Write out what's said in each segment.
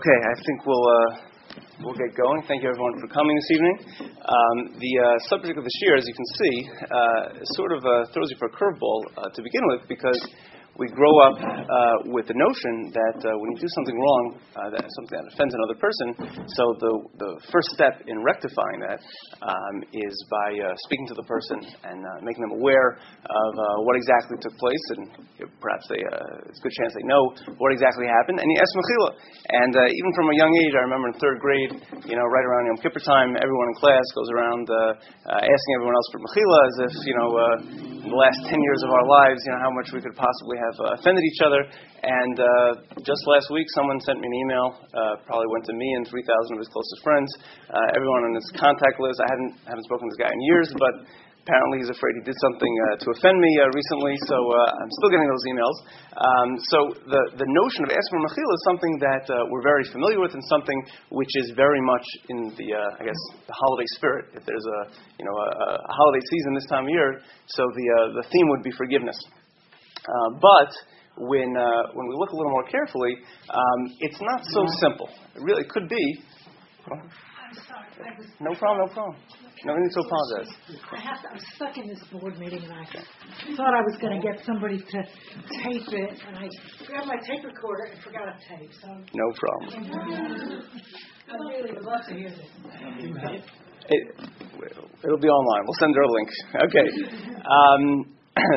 Okay, I think we'll get going. Thank you everyone for coming this evening. The subject of this year, as you can see, sort of throws you for a curveball to begin with, because we grow up with the notion that when you do something wrong, something that offends another person, so the first step in rectifying that is by speaking to the person and making them aware of what exactly took place, and perhaps it's a good chance they know what exactly happened, and you ask mechila. And even from a young age, I remember in third grade, right around Yom Kippur time, everyone in class goes around asking everyone else for mechila, as if, in the last 10 years of our lives, how much we could possibly have offended each other. And just last week, someone sent me an email, probably went to me and 3,000 of his closest friends, everyone on his contact list. I haven't spoken to this guy in years, but apparently he's afraid he did something to offend me recently, so I'm still getting those emails. So the notion of asking for mechila is something that we're very familiar with, and something which is very much in the holiday spirit. If there's a holiday season this time of year, so the theme would be forgiveness. But when we look a little more carefully, it's not so simple. It really could be. I'm sorry. No problem. No need to apologize. I'm stuck in this board meeting, and I thought I was going to get somebody to tape it, and I grabbed my tape recorder and forgot to tape. So no problem. I really would love to hear this. It'll be online. We'll send her a link. Okay.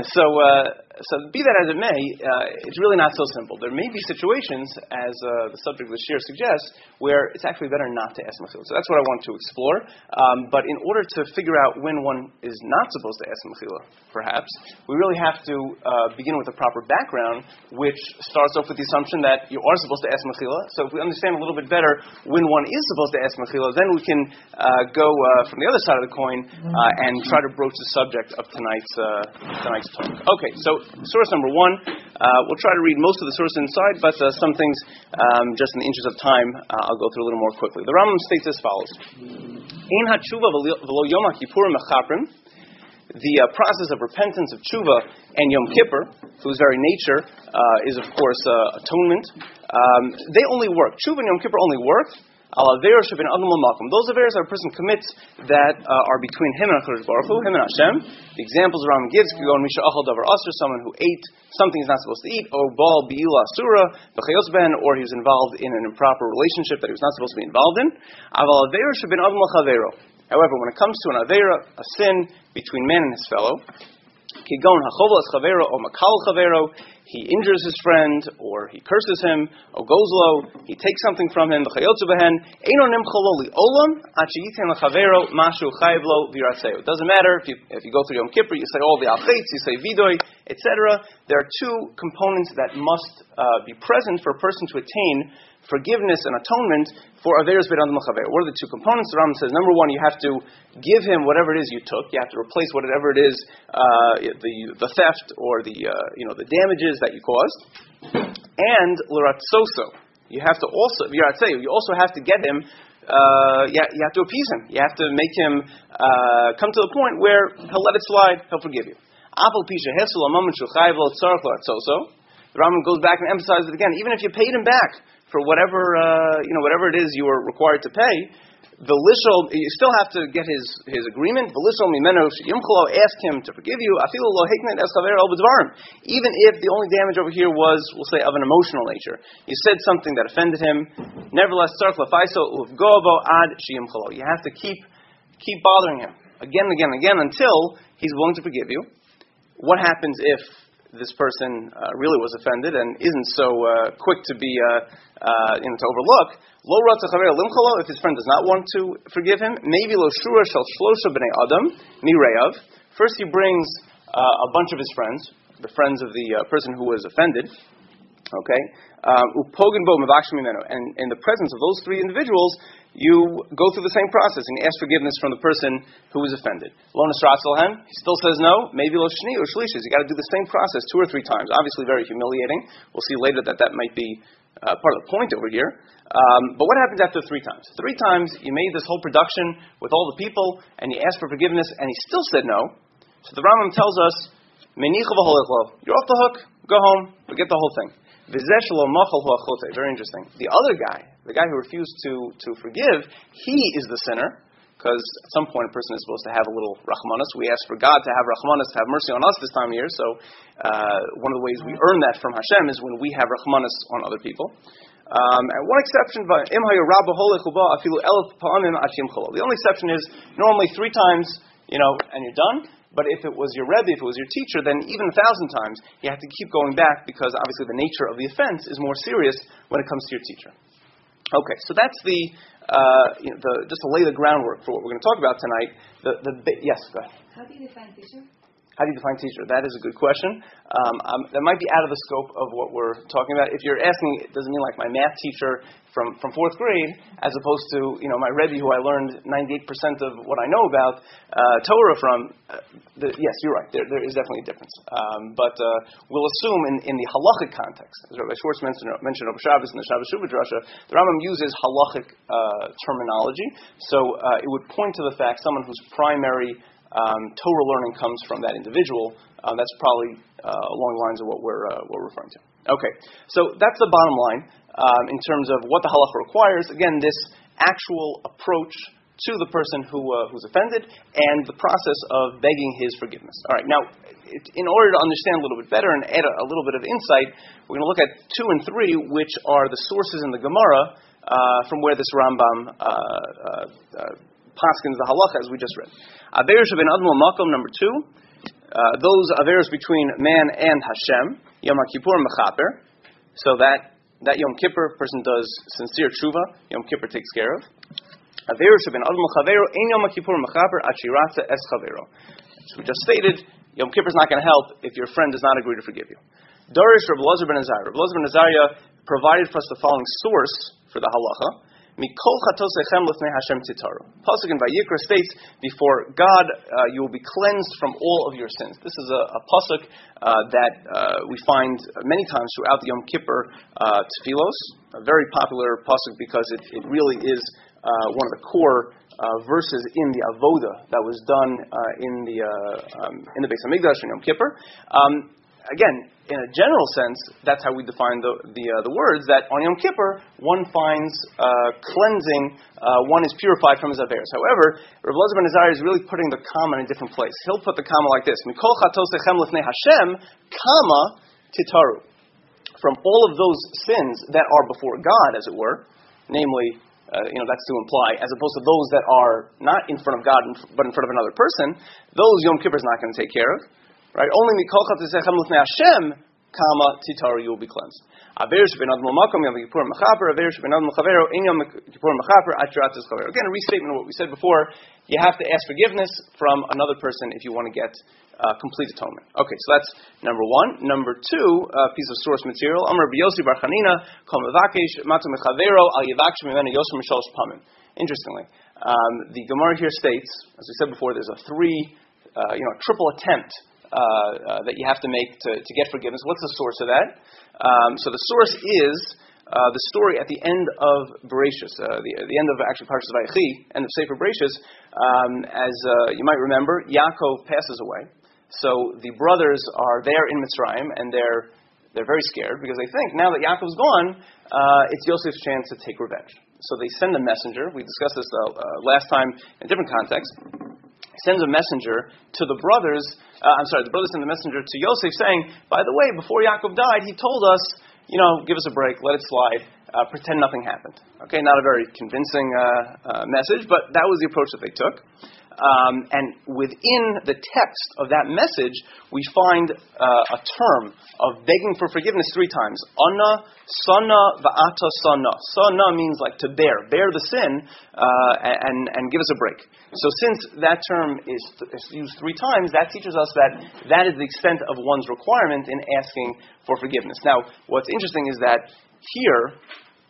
So be that as it may, it's really not so simple. There may be situations, as the subject of this year suggests, where it's actually better not to ask mechila. So that's what I want to explore. But in order to figure out when one is not supposed to ask mechila, perhaps, we really have to begin with a proper background, which starts off with the assumption that you are supposed to ask mechila. So if we understand a little bit better when one is supposed to ask mechila, then we can go from the other side of the coin and try to broach the subject of tonight's talk. Okay, so source number one, we'll try to read most of the source inside, but some things, just in the interest of time, I'll go through a little more quickly. The Rambam states as follows: Ein hatshuva v'lo yom kippurim mechaprim. The process of repentance of tshuva and Yom Kippur, whose very nature is, of course, atonement, they only work. Tshuva and Yom Kippur only work those averos that a person commits that are between him and HaKadosh Baruch Hu, him and Hashem. The examples Rambam gives could go on Misha Achal Davar Asur, someone who ate something he's not supposed to eat, or Baal Be'ila Asura, B'chayos Ben, or he was involved in an improper relationship that he was not supposed to be involved in. Aval averos shebin adam l'chavero. However, when it comes to an avera, a sin between man and his fellow, Kigon hachovlas chavero or makal chavero, he injures his friend, or he curses him, or goes low, he takes something from him, v'chayotzu behen, eino nimchalo li olam, ad sheyiten lechavero mashu chayiv lo v'yiratzeu. It doesn't matter if you go through Yom Kippur, you say all the alchetz, you say vidoy, etc. There are two components that must be present for a person to attain forgiveness and atonement for averos bein adam l'chaver. What are the two components? The Rambam says, number one, you have to give him whatever it is you took. You have to replace whatever it is, the theft or the damages that you caused. And l'ratzoso, you have to also v'yiratzeu, you also have to get him. You have to appease him. You have to make him come to the point where he'll let it slide. He'll forgive you. Apal pisha hesul amamin shu chayiv lo tzarich l'ratzoso. The Rambam goes back and emphasizes it again. Even if you paid him back for whatever it is you were required to pay, you still have to get his agreement. Ask him to forgive you. Even if the only damage over here was, we'll say, of an emotional nature. You said something that offended him. Nevertheless, you have to keep bothering him again and again and again until he's willing to forgive you. What happens if this person really was offended and isn't so quick to be to overlook? Lo ratza chaver limchalo, if his friend does not want to forgive him, maybe lo shura shel shlosha bnei adam mireyav. First, he brings a bunch of his friends, the friends of the person who was offended. Okay, upogen bo mevakshim mimenu, and in the presence of those three individuals, you go through the same process and you ask forgiveness from the person who was offended. Lo nasratzelhem, he still says no. Maybe lo shni or shlishis. You got to do the same process 2 or 3 times. Obviously, very humiliating. We'll see later that might be part of the point over here. But what happens after 3 times? 3 times you made this whole production with all the people and you asked for forgiveness and he still said no. So the Rambam tells us, you're off the hook. Go home. Forget the whole thing. Very interesting. The other guy, The guy who refused to forgive, he is the sinner, because at some point a person is supposed to have a little rachmanas. We ask for God to have rachmanas, to have mercy on us this time of year, so one of the ways we earn that from Hashem is when we have rachmanas on other people. And one exception, the only exception is normally 3 times, and you're done. But if it was your Rebbe, if it was your teacher, then even 1,000 times, you have to keep going back because obviously the nature of the offense is more serious when it comes to your teacher. Okay, so that's just to lay the groundwork for what we're going to talk about tonight. Yes, go ahead. How do you define teacher? How do you define teacher? That is a good question. That might be out of the scope of what we're talking about. If you're asking, does it mean like my math teacher from 4th grade, as opposed to my Rebbe who I learned 98% of what I know about Torah from? Yes, you're right. There is definitely a difference. But we'll assume in the halachic context, as Rabbi Schwartz mentioned over Shabbos in the Shabbos Shuvah Drasha, the Rambam uses halachic terminology. So it would point to the fact someone whose primary Torah learning comes from that individual. That's probably along the lines of what we're referring to. Okay, so that's the bottom line in terms of what the halacha requires. Again, this actual approach to the person who's offended and the process of begging his forgiveness. All right, now, in order to understand a little bit better and add a little bit of insight, we're going to look at 2 and 3, which are the sources in the Gemara from where this Rambam paskins the halacha as we just read. Averos ben Adam Makom, number 2. Those averos between man and Hashem, Yom Kippur and Mechaper. So that Yom Kippur person does sincere tshuva, Yom Kippur takes care of. Averos ben Adam Chavero, ein Yom Kippur Mechaper Achiratza es Chavero. As we just stated, Yom Kippur is not going to help if your friend does not agree to forgive you. Darish Rabbi Elazar ben Azariah. Rabbi Elazar ben Azariah provided for us the following source for the halacha. Mikol chatosechem lifnei Hashem titaru. Pasuk in Vayikra states, before God you will be cleansed from all of your sins. This is a pasuk that we find many times throughout the Yom Kippur Tfilos, a very popular pasuk because it really is one of the core verses in the avoda that was done in the Beis Hamikdash in Yom Kippur. Again, in a general sense, that's how we define the words, that on Yom Kippur, one finds cleansing, one is purified from his averos. However, Rabbi Elazar ben Azariah is really putting the comma in a different place. He'll put the comma like this, Mikol chatosechem lifnei Hashem, comma, titaru. From all of those sins that are before God, as it were, namely, that's to imply, as opposed to those that are not in front of God, but in front of another person, those Yom Kippur is not going to take care of. Right? Only mikol chatosechem lifnei Hashem, comma, titaru, you will be cleansed. Averos ben Adam Makom, Yom Kippur Mechaper, Averos ben Adam Chavero, ein Yom Kippur Mechaper, Achiratza es Chavero. Again, a restatement of what we said before. You have to ask forgiveness from another person if you want to get complete atonement. Okay, so that's number 1. Number 2, piece of source material. Amar Rabbi Yossi bar Chanina, kol mevakesh matu mechavero al yivaksh mimenu yosem mishalosh pamim. Interestingly, the Gemara here states, as we said before, there's a triple attempt that you have to make to get forgiveness. What's the source of that? So the source is the story at the end of Bereshis, the end of actually Parshas Vayechi, end of Sefer Bereshis. As you might remember, Yaakov passes away. So the brothers are there in Mitzrayim, and they're very scared because they think now that Yaakov's gone, it's Yosef's chance to take revenge. So they send a messenger. We discussed this last time in a different context. Sends a messenger to the brothers. The brothers send the messenger to Yosef saying, by the way, before Yaakov died, he told us, give us a break, let it slide, pretend nothing happened. Okay, not a very convincing message, but that was the approach that they took. And within the text of that message, we find a term of begging for forgiveness 3 times. Ana, sana, va'ata, sana. Sana means like to bear the sin, and give us a break. So since that term is used 3 times, that teaches us that is the extent of one's requirement in asking for forgiveness. Now, what's interesting is that here,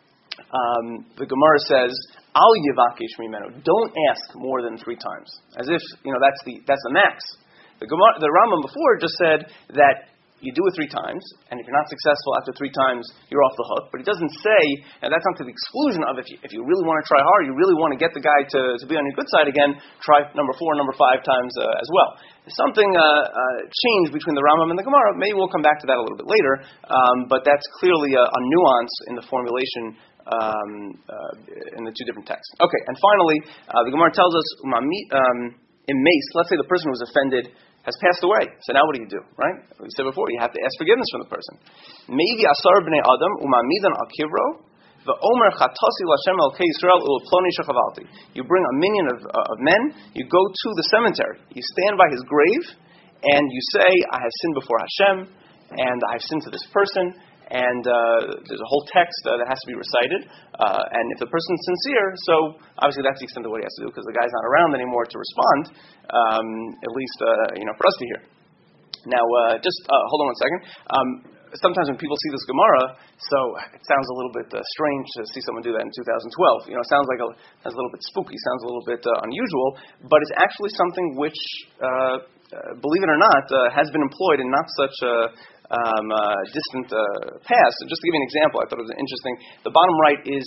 the Gemara says, Al yivakesh mimenu. Don't ask more than 3 times. As if, that's the max. The Rambam before just said that you do it 3 times, and if you're not successful after 3 times, you're off the hook. But he doesn't say, and that's not to the exclusion of if you really want to try hard, you really want to get the guy to be on your good side again, try number 4, number 5 times as well. There's something changed between the Rambam and the Gemara. Maybe we'll come back to that a little bit later, but that's clearly a nuance in the formulation in the two different texts. Okay, and finally, the Gemara tells us, in mace, let's say the person who was offended has passed away. So now what do you do, right? We said before, you have to ask forgiveness from the person. Maybe asar b'nei adam umamidan al kivro v'omer chatasi l'Hashem elkei Yisrael u'ploni shechavalti. You bring a minion of men, you go to the cemetery, you stand by his grave, and you say, I have sinned before Hashem, and I have sinned to this person, and there's a whole text that has to be recited, and if the person's sincere, so obviously that's the extent of what he has to do, because the guy's not around anymore to respond, at least for us to hear. Now, just hold on one second. Sometimes when people see this Gemara, so it sounds a little bit strange to see someone do that in 2012. It sounds like sounds a little bit spooky, sounds a little bit unusual, but it's actually something which, believe it or not, has been employed in not such a distant past. Just to give you an example, I thought it was interesting. The bottom right is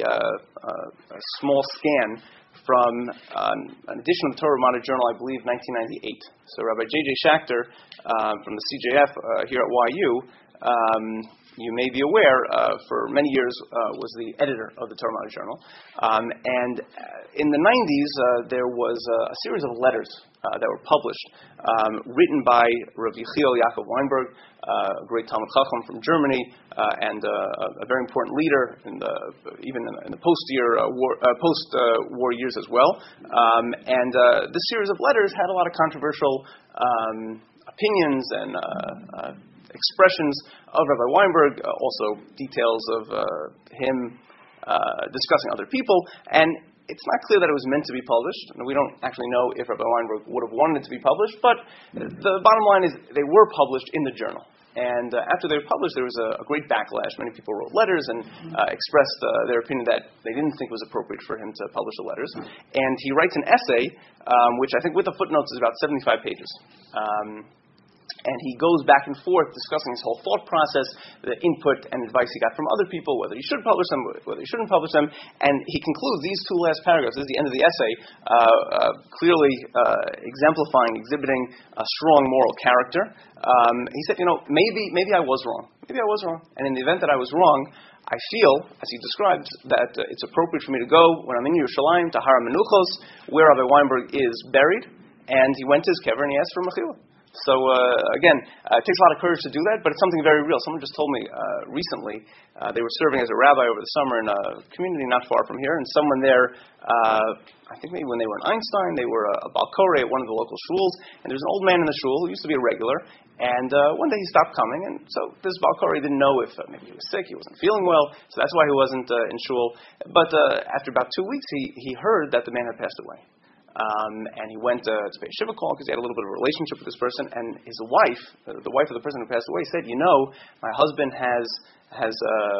a small scan from an edition of the Torah Modern Journal, I believe, 1998. So Rabbi J.J. Schachter from the CJF here at YU, you may be aware, for many years was the editor of the Torah Modern Journal. And in the 90s, there was a series of letters that were published, written by Rav Yechiel Yaakov Weinberg, a great Talmud Chacham from Germany, and a very important leader even in the post-war years as well. And this series of letters had a lot of controversial opinions and expressions of Rabbi Weinberg, also details of him discussing other people, and it's not clear that it was meant to be published. We don't actually know if Rabbi Weinberg would have wanted it to be published, but the bottom line is they were published in the journal. And after they were published, there was a great backlash. Many people wrote letters and expressed their opinion that they didn't think it was appropriate for him to publish the letters. And he writes an essay, which I think with the footnotes is about 75 pages. And he goes back and forth discussing his whole thought process, the input and advice he got from other people, whether he should publish them, whether he shouldn't publish them. And he concludes these two last paragraphs, this is the end of the essay, clearly exhibiting a strong moral character. He said, maybe I was wrong. Maybe I was wrong. And in the event that I was wrong, I feel, as he described, that it's appropriate for me to go when I'm in Yerushalayim to Har HaMenuchos, where Rabbi Weinberg is buried. And he went to his kever and he asked for mechila. So, again, it takes a lot of courage to do that, but it's something very real. Someone just told me recently, they were serving as a rabbi over the summer in a community not far from here, and someone there, I think maybe when they were in Einstein, they were a Baal Koreh at one of the local shuls, and there's an old man in the shul who used to be a regular, and one day he stopped coming, and so this Baal Koreh didn't know if maybe he was sick, he wasn't feeling well, so that's why he wasn't in shul. But after about 2 weeks, he heard that the man had passed away. And he went to pay a shiva call because he had a little bit of a relationship with this person. And his wife, the wife of the person who passed away, said, my husband he had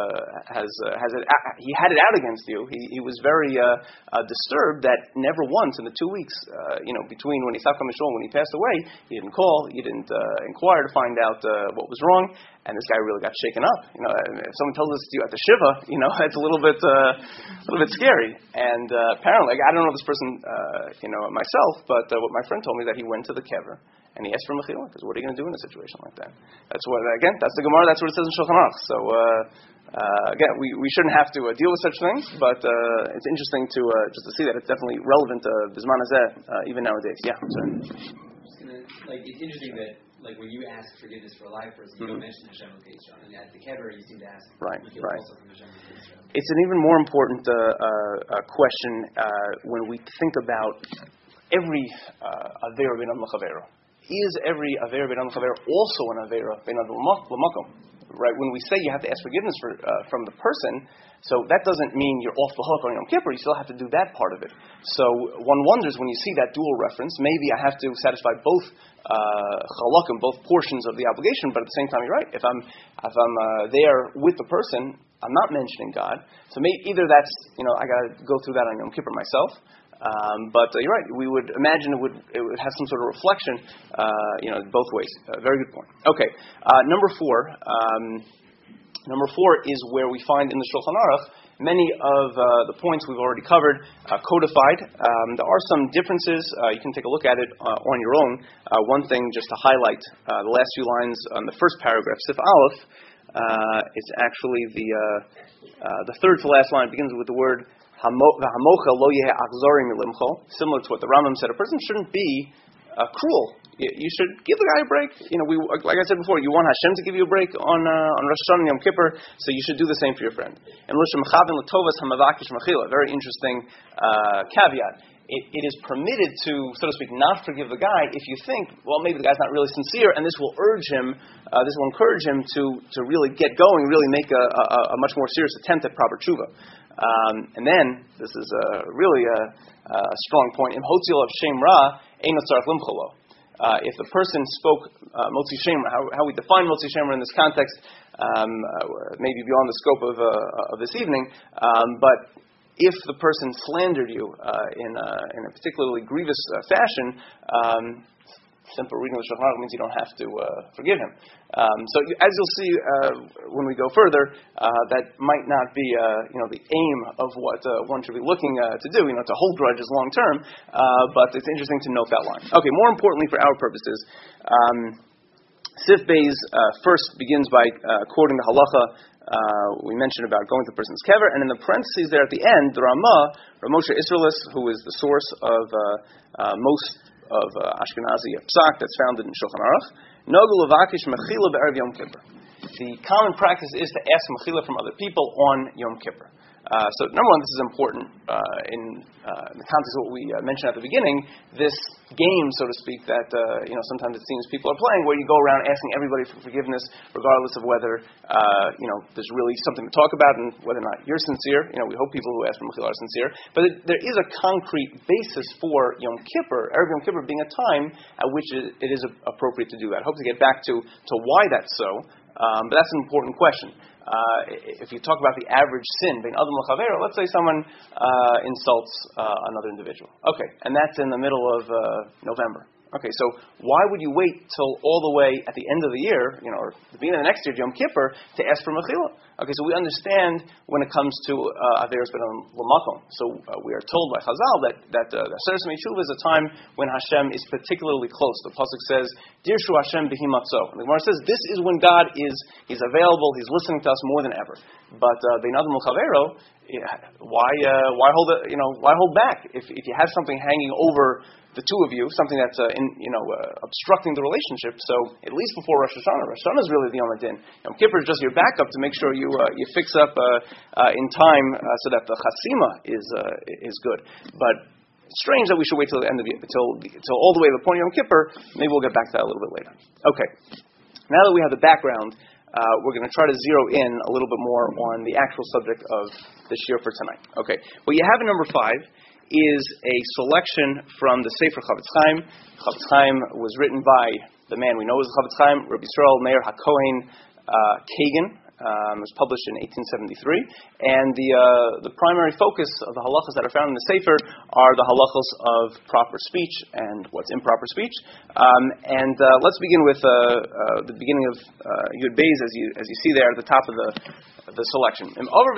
it out against you. He was very disturbed that never once in the 2 weeks, between when he stopped coming to shul and when he passed away, he didn't call, he didn't inquire to find out what was wrong. And this guy really got shaken up. If someone tells this to you at the shiva, it's a little bit scary. And apparently, I don't know this person, myself, but what my friend told me that he went to the kever and he asked for mechila, because what are you going to do in a situation like that? That's the Gemara. That's what it says in Shulchan Aruch. So again, we shouldn't have to deal with such things, but it's interesting to just to see that it's definitely relevant to Bisman Hazeh, even nowadays. Yeah. I'm sorry. It's interesting that. When you ask forgiveness for a live person, you don't mention Hashem Elokei Yisrael. And at the kever, you seem to ask right. also from Hashem Elokei Yisrael. It's an even more important question when we think about every Avera B'Nadam L'Chavero. Is every Avera B'Nadam L'Chavero also an Avera B'Nadam L'Makom? Right? When we say you have to ask forgiveness from the person, so that doesn't mean you're off the hook on Yom Kippur. You still have to do that part of it. So one wonders when you see that dual reference, maybe I have to satisfy both chalakim, both portions of the obligation, but at the same time, you're right. If I'm there with the person, I'm not mentioning God. So maybe either that's, I got to go through that on Yom Kippur myself. But you're right. We would imagine it would have some sort of reflection, both ways. Very good point. Okay, number four. Number four is where we find in the Shulchan Aruch many of the points we've already covered codified. There are some differences. You can take a look at it on your own. One thing just to highlight the last few lines on the first paragraph, Sif Aleph. It's actually the third to last line. It begins with the word "V'hamocha lo yeh achzori milimcho," similar to what the Rambam said. A person shouldn't be cruel. You should give the guy a break. Like I said before, you want Hashem to give you a break on Rosh Hashanah and Yom Kippur, so you should do the same for your friend. And very interesting caveat. It is permitted to, so to speak, not forgive the guy if you think, well, maybe the guy's not really sincere, and this will urge him, this will encourage him to really get going, really make a much more serious attempt at proper tshuva. And then, this is really a strong point, Im hotzil of shem ra, ein tzarich limcholo. If the person spoke motzi shem, how we define motzi shem in this context, maybe beyond the scope of this evening, but if the person slandered you in a particularly grievous fashion, simple reading of the Shulchan Aruch means you don't have to forgive him. So as you'll see when we go further, that might not be the aim of what one should be looking to do, to hold grudges long term, but it's interesting to note that line. Okay, more importantly for our purposes, Sif Beis first begins by quoting the halacha we mentioned about going to the person's kever, and in the parentheses there at the end, the Ramah, Ramosha Israelis, who is the source of most of Ashkenazi psak that's founded in Shulchan Aruch, Nogu levakish mechila be'erev Yom Kippur. The common practice is to ask mechila from other people on Yom Kippur. So number one, this is important in the context of what we mentioned at the beginning, this game, so to speak, that sometimes it seems people are playing, where you go around asking everybody for forgiveness, regardless of whether there's really something to talk about and whether or not you're sincere. We hope people who ask for mechila are sincere, but there is a concrete basis for Yom Kippur, Erev Yom Kippur being a time at which it is appropriate to do that. I hope to get back to why that's so, but that's an important question. If you talk about the average sin, bein adam l'chavero, let's say someone insults another individual. Okay, and that's in the middle of November. Okay, so why would you wait till all the way at the end of the year, or the beginning of the next year, Yom Kippur, to ask for mechila? Okay, so we understand when it comes to averos ben l'makom. So we are told by Chazal that Aseres Yemei is a time when Hashem is particularly close. The pasuk says, "Dirshu Hashem b'hi matzo." And the Gemara says this is when God He's available, He's listening to us more than ever. But bein adam l'chavero, why hold back? If you have something hanging over the two of you, something that's obstructing the relationship. So at least before Rosh Hashanah is really the Yom Hadin. Yom Kippur is just your backup to make sure you fix up in time so that the chasima is good. But it's strange that we should wait till the end of till all the way to the point of Yom Kippur. Maybe we'll get back to that a little bit later. Okay, now that we have the background, we're going to try to zero in a little bit more on the actual subject of this year for tonight. Okay, what you have in number 5 is a selection from the Sefer Chavetz Chaim. Chavetz Chaim was written by the man we know as Chavetz Chaim, Rabbi Yisrael Meir HaKohen Kagan. It was published in 1873, and the primary focus of the halachas that are found in the Sefer are the halachas of proper speech and what's improper speech. And let's begin with the beginning of Yud Beis, as you see there at the top of the selection.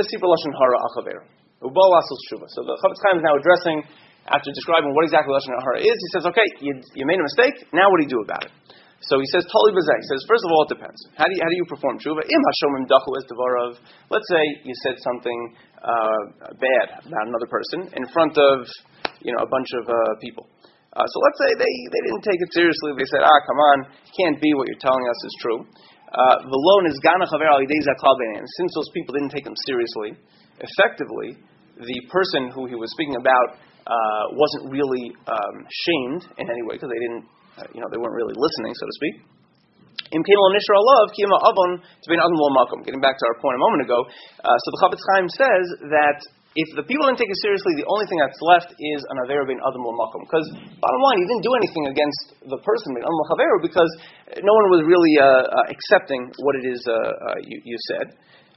So the Chavetz Chaim is now addressing, after describing what exactly Lashon Hara is, he says, okay, you made a mistake, now what do you do about it? So he says, Toli B'zeh, he says, first of all, it depends. How do you perform tshuva? Im hashomim dachu es devarav. Let's say you said something bad about another person in front of a bunch of people. So let's say they didn't take it seriously. They said, come on, can't be what you're telling us is true. V'lo nizgana chaver al yidei zakal b'nei. Since those people didn't take him seriously, effectively, the person who he was speaking about wasn't really shamed in any way because they didn't, they weren't really listening, so to speak. Getting back to our point a moment ago, so the Chavetz Chaim says that if the people didn't take it seriously, the only thing that's left is an avera bein adam l'makom. Because bottom line, he didn't do anything against the person bein adam l'chavero because no one was really accepting what it is you said.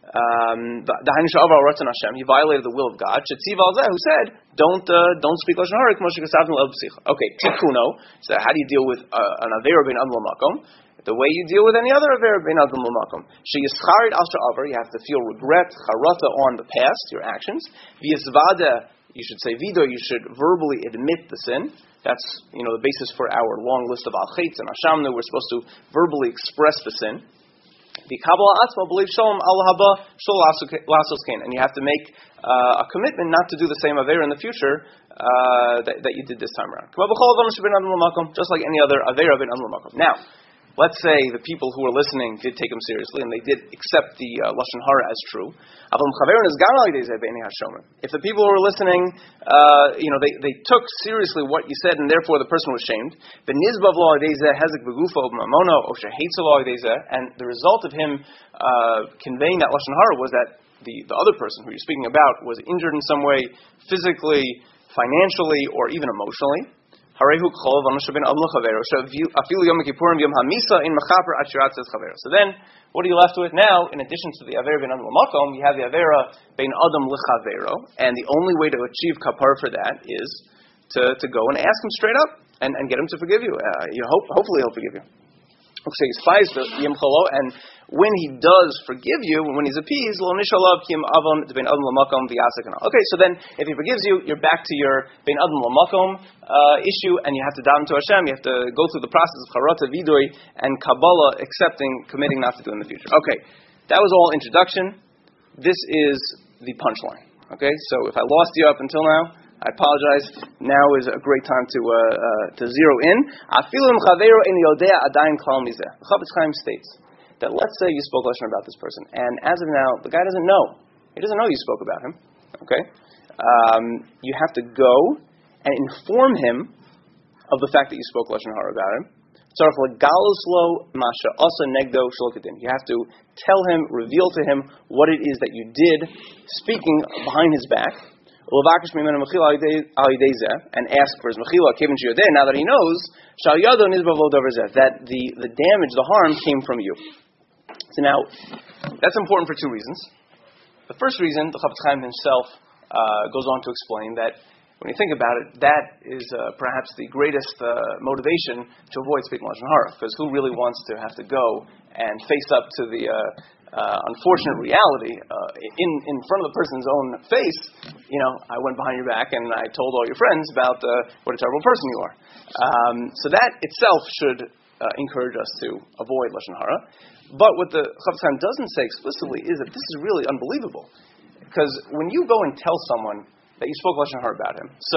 You violated the will of God. Who said, don't speak lashon hara. Okay, tikuno. So how do you deal with an avera bein adam l'makom? The way you deal with any other avera bein adam l'makom. She'yischarid al she'avar. You have to feel regret, charata on the past, your actions. V'yisvada. You should say vido. You should verbally admit the sin. That's the basis for our long list of al chetz and ashamnu. We're supposed to verbally express the sin. The Kabbalah Atzma believe Shalom Allah Haba Shol Lasos Kain, and you have to make a commitment not to do the same Avera in the future that you did this time around. Just like any other Avera bin Adul Makom. Now, let's say the people who were listening did take him seriously and they did accept the Lashon Hara as true. If the people who were listening, they took seriously what you said and therefore the person was shamed, and the result of him conveying that Lashon Hara was that the other person who you're speaking about was injured in some way, physically, financially, or even emotionally. So then, what are you left with now? In addition to the Avera ben Adam l'makom, you have the Avera ben Adam l'chavero, and the only way to achieve kapar for that is to go and ask him straight up and get him to forgive you. Hopefully he'll forgive you. And when he does forgive you, when he's appeased, okay, so then if he forgives you, you're back to your ben adam l'makom issue, and you have to daven to Hashem. You have to go through the process of charata vidoy and Kabbalah, committing not to do in the future. Okay, that was all introduction. This is the punchline. Okay, so if I lost you up until now, I apologize. Now is a great time to zero in. The Chafetz Chaim states that let's say you spoke lashon about this person, and as of now, the guy doesn't know. He doesn't know you spoke about him. Okay, you have to go and inform him of the fact that you spoke lashon hara about him. You have to tell him, reveal to him what it is that you did, speaking behind his back. And ask for his mechila, now that he knows that the damage, the harm came from you. So now, that's important for two reasons. The first reason, the Chafetz Chaim himself goes on to explain that when you think about it, that is perhaps the greatest motivation to avoid speaking lashon hara, because who really wants to have to go and face up to the unfortunate reality in front of the person's own face? I went behind your back and I told all your friends about what a terrible person you are. So that itself should encourage us to avoid lashon hara. But what the Chafetz Chaim doesn't say explicitly is that this is really unbelievable, because when you go and tell someone that you spoke lashon hara about him, so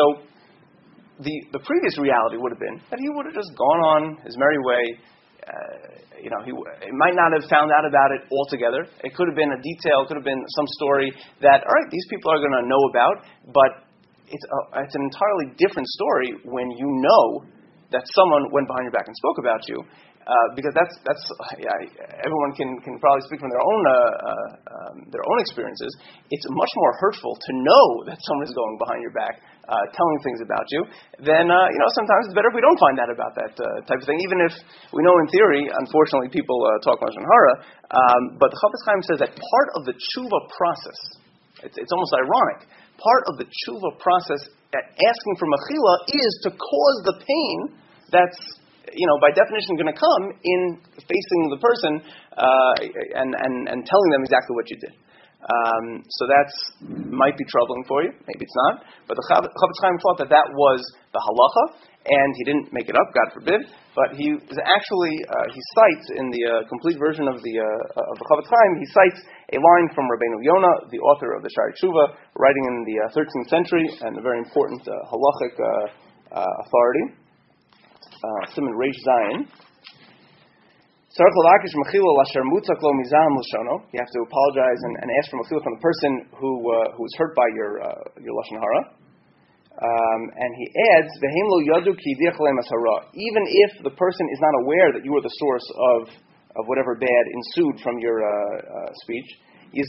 the previous reality would have been that he would have just gone on his merry way. He might not have found out about it altogether. It could have been a detail, it could have been some story that, all right, these people are going to know about, but it's an entirely different story when you know that someone went behind your back and spoke about you, because that's everyone can probably speak from their own experiences. It's much more hurtful to know that someone is going behind your back, telling things about you, then sometimes it's better if we don't find out about that type of thing. Even if we know in theory, unfortunately, people talk lashon hara, but the Chafetz Chaim says that part of the tshuva process, it's almost ironic, part of the tshuva process, asking for mechila, is to cause the pain that's by definition going to come in facing the person and telling them exactly what you did. So that might be troubling for you. Maybe it's not. But the Chafetz Chaim thought that was the halacha, and he didn't make it up, God forbid. But he actually he cites in the complete version of the Chafetz Chaim, he cites a line from Rabbeinu Yonah, the author of the Shari Tshuva, writing in the 13th century, and a very important halachic authority. Siman Reish Zayin. You have to apologize and ask for mechila from the person who was hurt by your lashon hara. And he adds, even if the person is not aware that you were the source of whatever bad ensued from your speech, you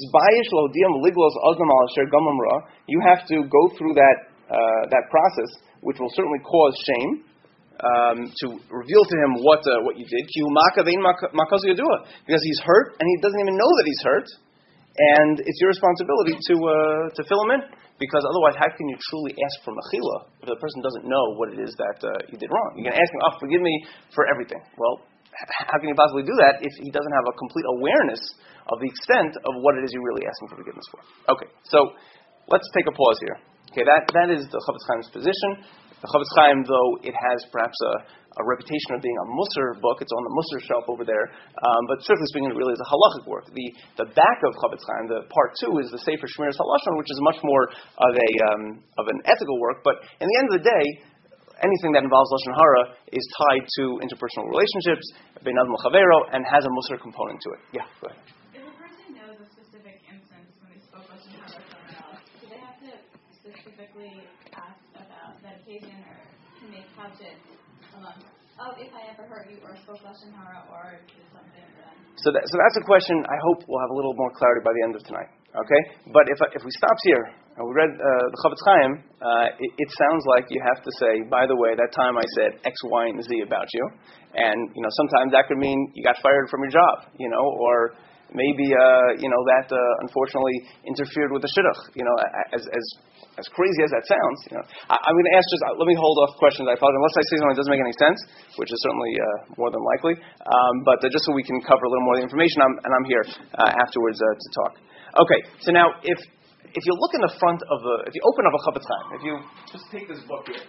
have to go through that process, which will certainly cause shame, to reveal to him what you did, because he's hurt and he doesn't even know that he's hurt, and it's your responsibility to fill him in, because otherwise, how can you truly ask for mechila if the person doesn't know what it is that you did wrong? You can ask him, forgive me for everything. Well, how can you possibly do that if he doesn't have a complete awareness of the extent of what it is you're really asking for forgiveness for? Okay, so let's take a pause here. Okay, that is the Chafetz Chaim's position. The Chavetz Chaim, though it has perhaps a reputation of being a Musar book, it's on the Musar shelf over there, but strictly speaking, it really is a halachic work. The back of Chavetz Chaim, the part 2, is the Sefer Shmiras Halashon, which is much more of an ethical work, but in the end of the day, anything that involves Lashon Hara is tied to interpersonal relationships, bein adam l'chavero, and has a Musar component to it. Yeah, go ahead. If a person knows a specific instance when they spoke Lashon Hara with someone else, do they have to specifically ask about that occasion, or can they couch it along? Oh, if I ever hurt you, or spoke Lashon Hara, or did something for them? So that's a question I hope we'll have a little more clarity by the end of tonight. Okay? But if we stop here, and we read the Chavetz Chaim, it sounds like you have to say, by the way, that time I said X, Y, and Z about you. And, sometimes that could mean you got fired from your job, or maybe, that unfortunately interfered with the shidduch, as crazy as that sounds. I'm going to ask let me hold off questions. I apologize. Unless I say something that doesn't make any sense, which is certainly more than likely. But just so we can cover a little more of the information, I'm here afterwards to talk. Okay, so now if you look in the front of if you open up a Chavetz Chaim, if you just take this book here.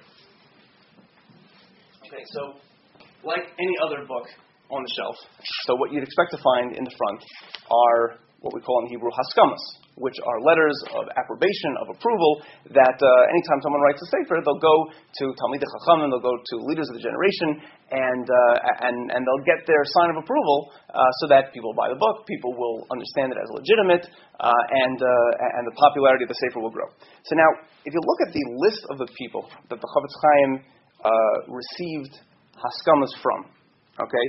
Okay, so like any other book on the shelf, so what you'd expect to find in the front are what we call in Hebrew haskamas, which are letters of approbation, of approval, that anytime someone writes a sefer, they'll go to Talmidei Chachamim, they'll go to leaders of the generation, and they'll get their sign of approval so that people buy the book, people will understand it as legitimate, and the popularity of the sefer will grow. So now, if you look at the list of the people that the Chavetz Chaim received haskamas from, okay,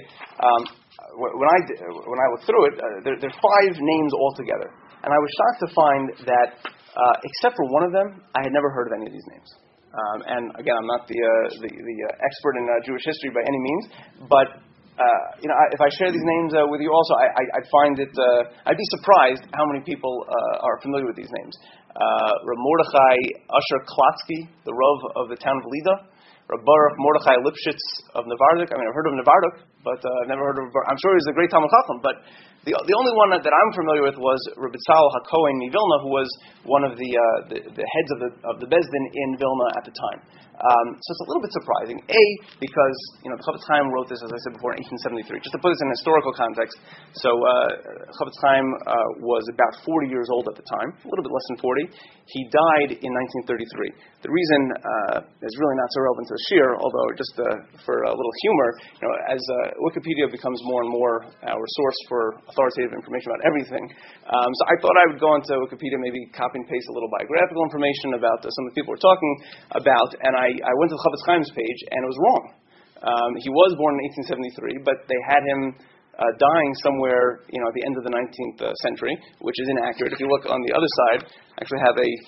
when I looked through it, there are 5 names altogether. And I was shocked to find that, except for one of them, I had never heard of any of these names. And again, I'm not the expert in Jewish history by any means, but if I share these names with you also, I'd find it. I'd be surprised how many people are familiar with these names. Rav Mordechai Usher Klotsky, the Rav of the town of Lida. Rav Baruch Mordechai Lipschitz of Nevarduk. I've heard of Nevarduk, but I've never heard of. I'm sure he's a great Talmid Chacham, but the only one that I'm familiar with was Rabbi Tzal HaKohen Vilna, who was one of the heads of the Beis Din in Vilna at the time. So it's a little bit surprising. Because the Chavetz Chaim wrote this, as I said before, in 1873. Just to put this in historical context, so Chavetz Chaim was about 40 years old at the time, a little bit less than 40. He died in 1933. The reason is really not so relevant to the shir, although just for a little humor, as Wikipedia becomes more and more our source for authoritative information about everything, so I thought I would go into Wikipedia, maybe copy and paste a little biographical information about some of the people we're talking about, and I went to the Chavetz Chaim's page, and it was wrong. He was born in 1873, but they had him dying somewhere, at the end of the 19th century, which is inaccurate. If you look on the other side, I actually have a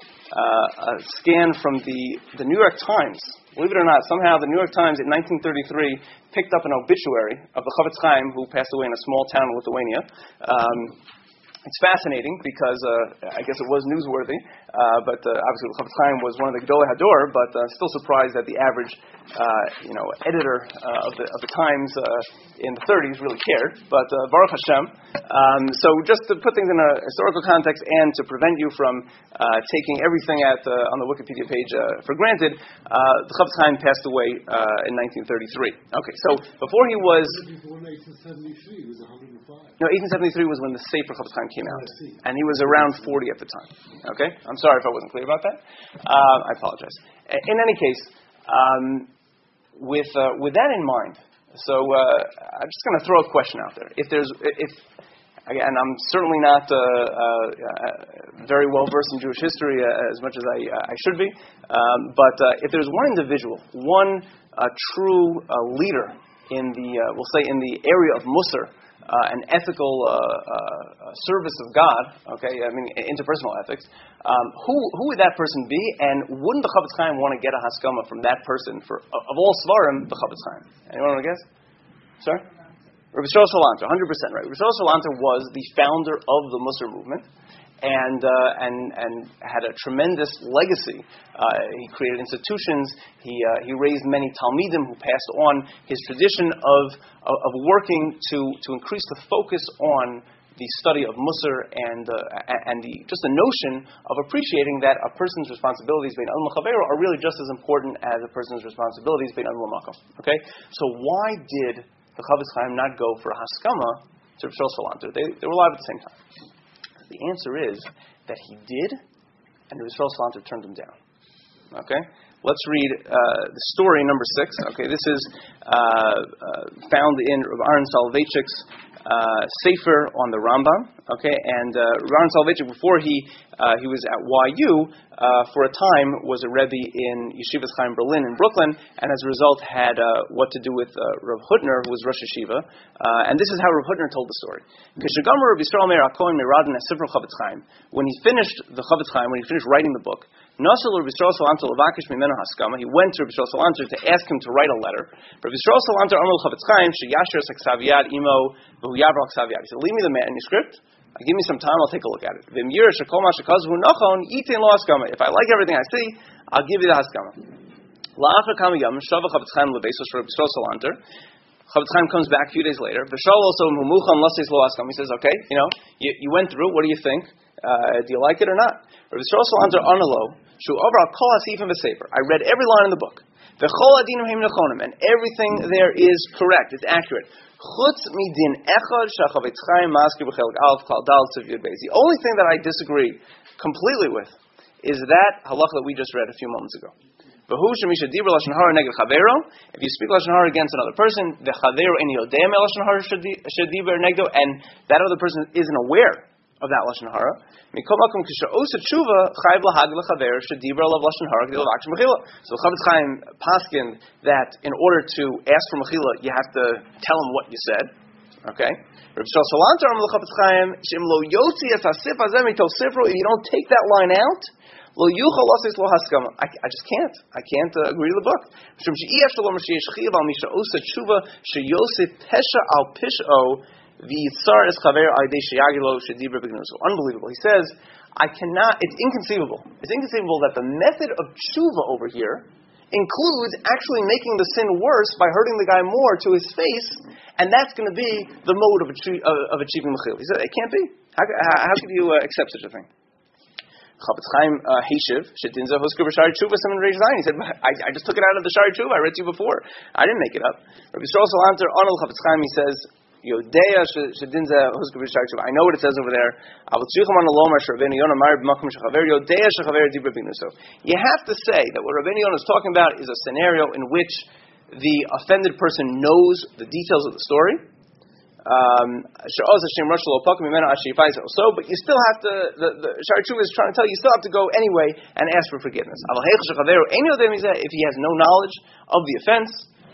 scan from the New York Times. Believe it or not, somehow the New York Times in 1933 picked up an obituary of the Chavetz Chaim, who passed away in a small town in Lithuania. It's fascinating because I guess it was newsworthy, but obviously the Chavetz Chaim was one of the Gedolei Hador, but still surprised that the average editor of the Times in the 30s really cared. But Baruch Hashem. So just to put things in a historical context and to prevent you from taking everything on the Wikipedia page for granted, the Chavetz Chaim passed away in 1933. Okay, so before he was... Before 1873, he was 105. No, 1873 was when the Sefer Chavetz Chaim came out, and he was around 40 at the time. Okay, I'm sorry if I wasn't clear about that. I apologize. In any case, with that in mind, so I'm just going to throw a question out there. Again, I'm certainly not very well versed in Jewish history as much as I should be, but if there's one individual, one true leader in we'll say in the area of Musar, an ethical service of God, okay, interpersonal ethics, who would that person be, and wouldn't the Chavetz Chaim want to get a haskama from that person of all svarim, the Chavetz Chaim? Anyone want to guess? Sorry? Rabbi Shlomo Salanter, 100% right. Rabbi Shlomo Salanter was the founder of the Musar movement, and had a tremendous legacy. He created institutions. He raised many Talmidim who passed on his tradition of working to increase the focus on the study of Musar and just the notion of appreciating that a person's responsibilities bein adam l'chavero are really just as important as a person's responsibilities bein adam l'makom. Okay, so why did the Chafetz Chaim not go for a haskama to Rav Shlomo Salanter? They were alive at the same time. The answer is that he did, and Rav Shlomo Salanter turned him down. Okay, let's read the story number 6. Okay, this is found in Rav Aaron Soloveitchik's Sefer on the Rambam. Okay, and Rav Aaron Soloveitchik, before he was at YU for a time, was a Rebbe in Yeshivas Chaim Berlin in Brooklyn, and as a result had what to do with Rav Hutner, who was Rosh Yeshiva. And this is how Rav Hutner told the story. When he finished the Chafetz Chaim, when he finished writing the book, he went to Rabbi Yisrael Salanter to ask him to write a letter. Rabbi Yisrael Salanter Amar Chafetz Chaim sheyasher saksaviad imo v'hu yavral ksaviad. He said, leave me the manuscript. Give me some time. I'll take a look at it. If I like everything I see, I'll give you the haskama. Chafetz Chaim comes back a few days later. He says, okay, you went through it. What do you think? Do you like it or not? I read every line in the book. And everything there is correct. It's accurate. The only thing that I disagree completely with is that halacha that we just read a few moments ago. If you speak lashon hara against another person, and that other person isn't aware of that lashon hara, so the Chafetz Chaim paskined that in order to ask for mechila, you have to tell him what you said. Okay. If you don't take that line out, I just can't. I can't agree to the book. Unbelievable. He says, I cannot, it's inconceivable. It's inconceivable that the method of tshuva over here includes actually making the sin worse by hurting the guy more to his face, and that's going to be the mode of achieving mechil. He said, it can't be. How could you accept such a thing? Chafetz Chaim Heshiv Shetinza Husker B'Shari Tshuva Simon Reish Zayin. He said, I just took it out of the Shari Tshuva. I read to you before. I didn't make it up. Rabbi Yisrael Salanter Anol Chafetz Chaim, he says, Yodea Shetinza Husker B'Shari Tshuva. I know what it says over there. You have to say that what Rabbeinu Yonah is talking about is a scenario in which the offended person knows the details of the story. But you still have to, the Shari Tshuva is trying to tell you, you still have to go anyway and ask for forgiveness. If he has no knowledge of the offense,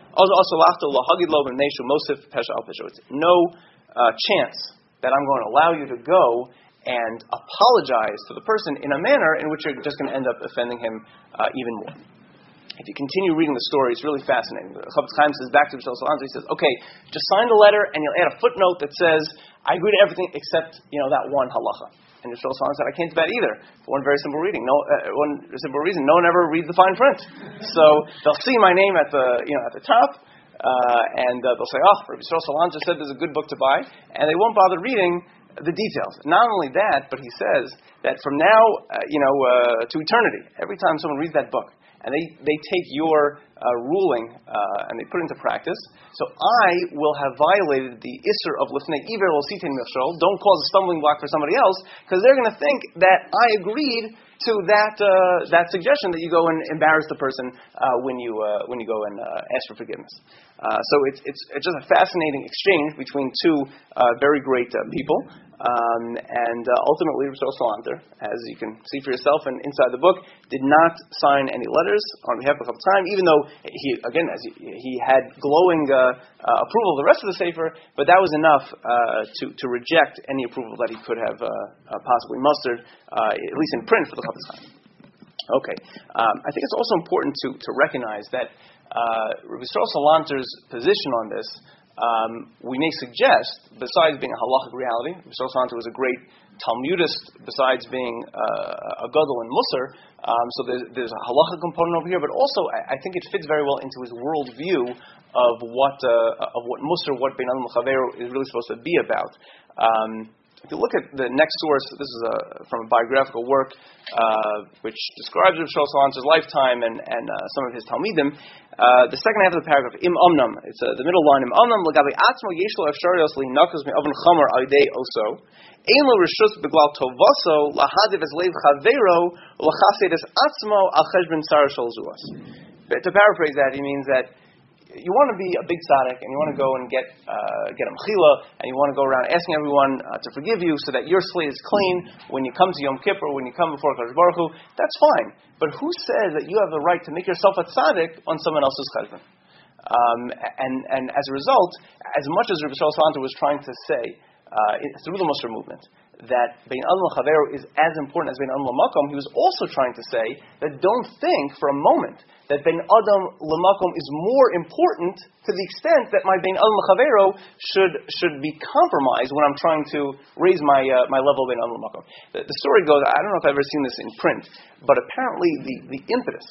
it's no chance that I'm going to allow you to go and apologize to the person in a manner in which you're just going to end up offending him even more. If you continue reading the story, it's really fascinating. Chafetz Chaim says back to Rav Salanter, he says, okay, just sign the letter and you'll add a footnote that says, I agree to everything except, that one halacha. And Rav Salanter said, I can't do that either. For one very simple reason. No one ever reads the fine print. So they'll see my name at the top, and they'll say, Rav Salanter said there's a good book to buy, and they won't bother reading the details. Not only that, but he says that from now, to eternity, every time someone reads that book, and they take your ruling and they put it into practice. So I will have violated the Isser of Lifnei Iver Lo Sitin Michshol. Don't cause a stumbling block for somebody else, because they're going to think that I agreed to that suggestion that you go and embarrass the person when you go and ask for forgiveness. So it's just a fascinating exchange between two very great people. And ultimately, Rav Salanter, as you can see for yourself and inside the book, did not sign any letters on behalf of Chafetz Chaim, even though he had glowing approval of the rest of the Sefer, but that was enough to reject any approval that he could have possibly mustered, at least in print, for the Chafetz Chaim. Okay, I think it's also important to recognize that Rav Salanter's position on this. We may suggest, besides being a halachic reality, Rav Salanter was a great Talmudist, besides being a gadol in Musar, so there's a halachic component over here, but also I think it fits very well into his worldview of what Musar, what Bein Adam L'Chavero is really supposed to be about. If you look at the next source, this is from a biographical work which describes Rav Shaul Salanter's lifetime and some of his Talmidim. The second half of the paragraph, Im Omnam, it's the middle line, Im Omnam, L'gabi Atzmo Yeshlo Efsharios Li'nakos Me'oven Chomer Alidei Oso, Ein Lo Rishus Beglal Tovaso, Lahadiv Es Leiv Chavero, L'chasid Es Atzmo Al Cheshbon Sarah Shol Zuas. To paraphrase that, he means that you want to be a big tzaddik, and you want to go and get a mechila, and you want to go around asking everyone to forgive you so that your slate is clean when you come to Yom Kippur, when you come before Kadosh Baruch Hu. That's fine. But who says that you have the right to make yourself a tzaddik on someone else's cheshbon? And as a result, as much as Rabbi Shaul Salanter was trying to say through the Musar movement that Bein Adam L'Chavero is as important as Bein Adam L'Makom, he was also trying to say that don't think for a moment that Bein Adam L'Makom is more important to the extent that my Bein Adam L'Chavero should be compromised when I'm trying to raise my level of Bein Adam L'Makom. The story goes, I don't know if I've ever seen this in print, but apparently the impetus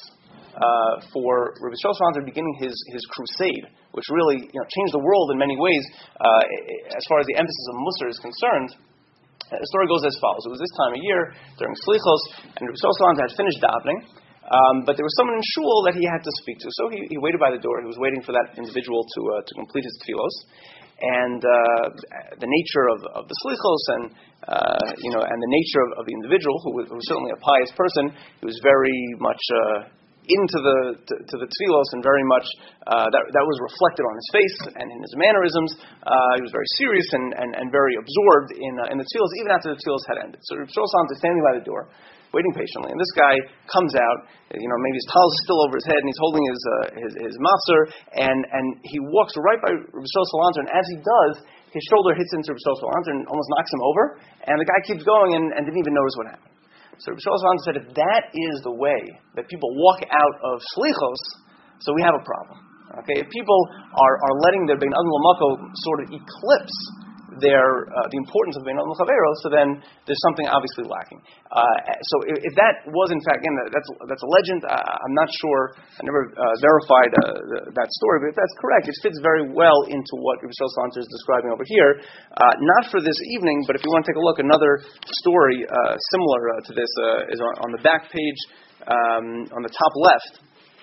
for Rabbi Shaul Salanter beginning his crusade, which really changed the world in many ways as far as the emphasis of Musar is concerned. The story goes as follows. It was this time of year, during Slichos, and Rabbi Shaul Salanter had finished davening, but there was someone in shul that he had to speak to. So he waited by the door. He was waiting for that individual to complete his tefillos. And the nature of the Slichos and the nature of the individual, who was certainly a pious person, he was very much into the tefillos, and very much that was reflected on his face and in his mannerisms. He was very serious and very absorbed in the tefillos, even after the tefillos had ended. So Rav Shaul Salanter is standing by the door, waiting patiently, and this guy comes out. Maybe his towel is still over his head, and he's holding his matzah, and he walks right by Rav Shaul Salanter, and as he does, his shoulder hits into Rav Shaul Salanter and almost knocks him over, and the guy keeps going and didn't even notice what happened. So Rav Shaul Salanter said, if that is the way that people walk out of Slichos, so we have a problem. Okay, if people are letting their Bein Adam L'Makom sort of eclipse the importance of Bein Adam L'Chavero, so then there's something obviously lacking. So if that was in fact, again, that's a legend. I'm not sure. I never verified that story, but if that's correct, it fits very well into what Rabbi Shaul Salanter is describing over here. Not for this evening, but if you want to take a look, another story similar to this is on the back page, on the top left,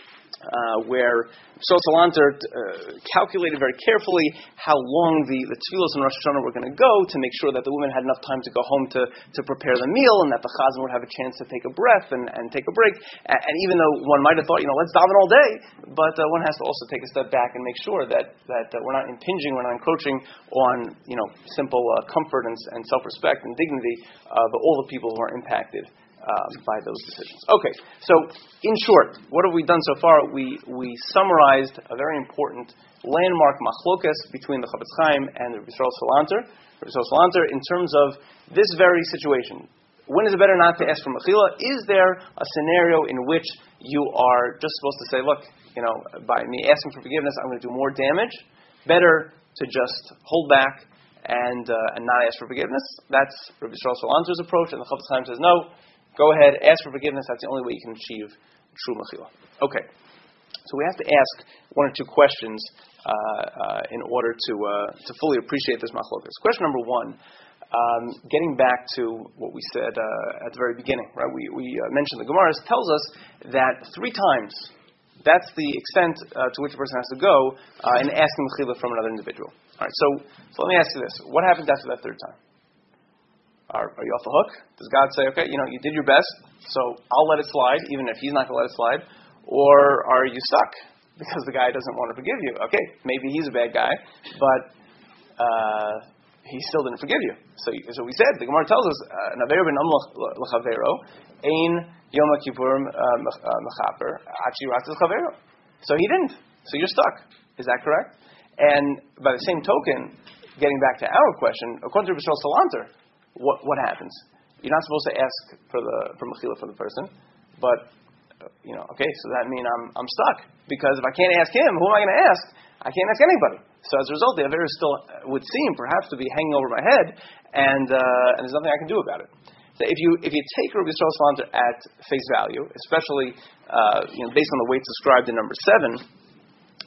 where Shaul Salanter calculated very carefully how long the tefillos in Rosh Hashanah were going to go to make sure that the women had enough time to go home to prepare the meal, and that the chazan would have a chance to take a breath and take a break. And even though one might have thought, let's daven all day, but one has to also take a step back and make sure that we're not impinging, we're not encroaching on simple comfort and self-respect and dignity of all the people who are impacted by those decisions. Okay, so in short, what have we done so far? We summarized a very important landmark machlokas between the Chafetz Chaim and Rabbi Shaul Salanter. Rabbi Shaul Salanter, in terms of this very situation, when is it better not to ask for mechila? Is there a scenario in which you are just supposed to say, look, by me asking for forgiveness, I'm going to do more damage? Better to just hold back and not ask for forgiveness. That's Rabbi Shaul Salanter's approach, and the Chafetz Chaim says no. Go ahead, ask for forgiveness. That's the only way you can achieve true mechila. Okay, so we have to ask one or two questions in order to fully appreciate this machlokas. Question number one, getting back to what we said at the very beginning, right? We mentioned the Gemara tells us that 3 times, that's the extent to which a person has to go in asking mechila from another individual. All right, so let me ask you this: what happens after that 3rd time? Are you off the hook? Does God say, okay, you did your best, so I'll let it slide, even if He's not going to let it slide? Or are you stuck because the guy doesn't want to forgive you? Okay, maybe he's a bad guy, but he still didn't forgive you. So we said, the Gemara tells us, Naver ben l'chavero, ein yom kippur mechaper, achi rat l'chavero. So he didn't. So you're stuck. Is that correct? And by the same token, getting back to our question, according to Rabbi Shaul Salanter, what happens? You're not supposed to ask for mechila for the person, but okay, so that means I'm stuck, because if I can't ask him, who am I going to ask? I can't ask anybody. So as a result, the affair still would seem perhaps to be hanging over my head, and there's nothing I can do about it. So if you take Rabbi Shaul Salanter at face value, especially based on the way it's described in number 7.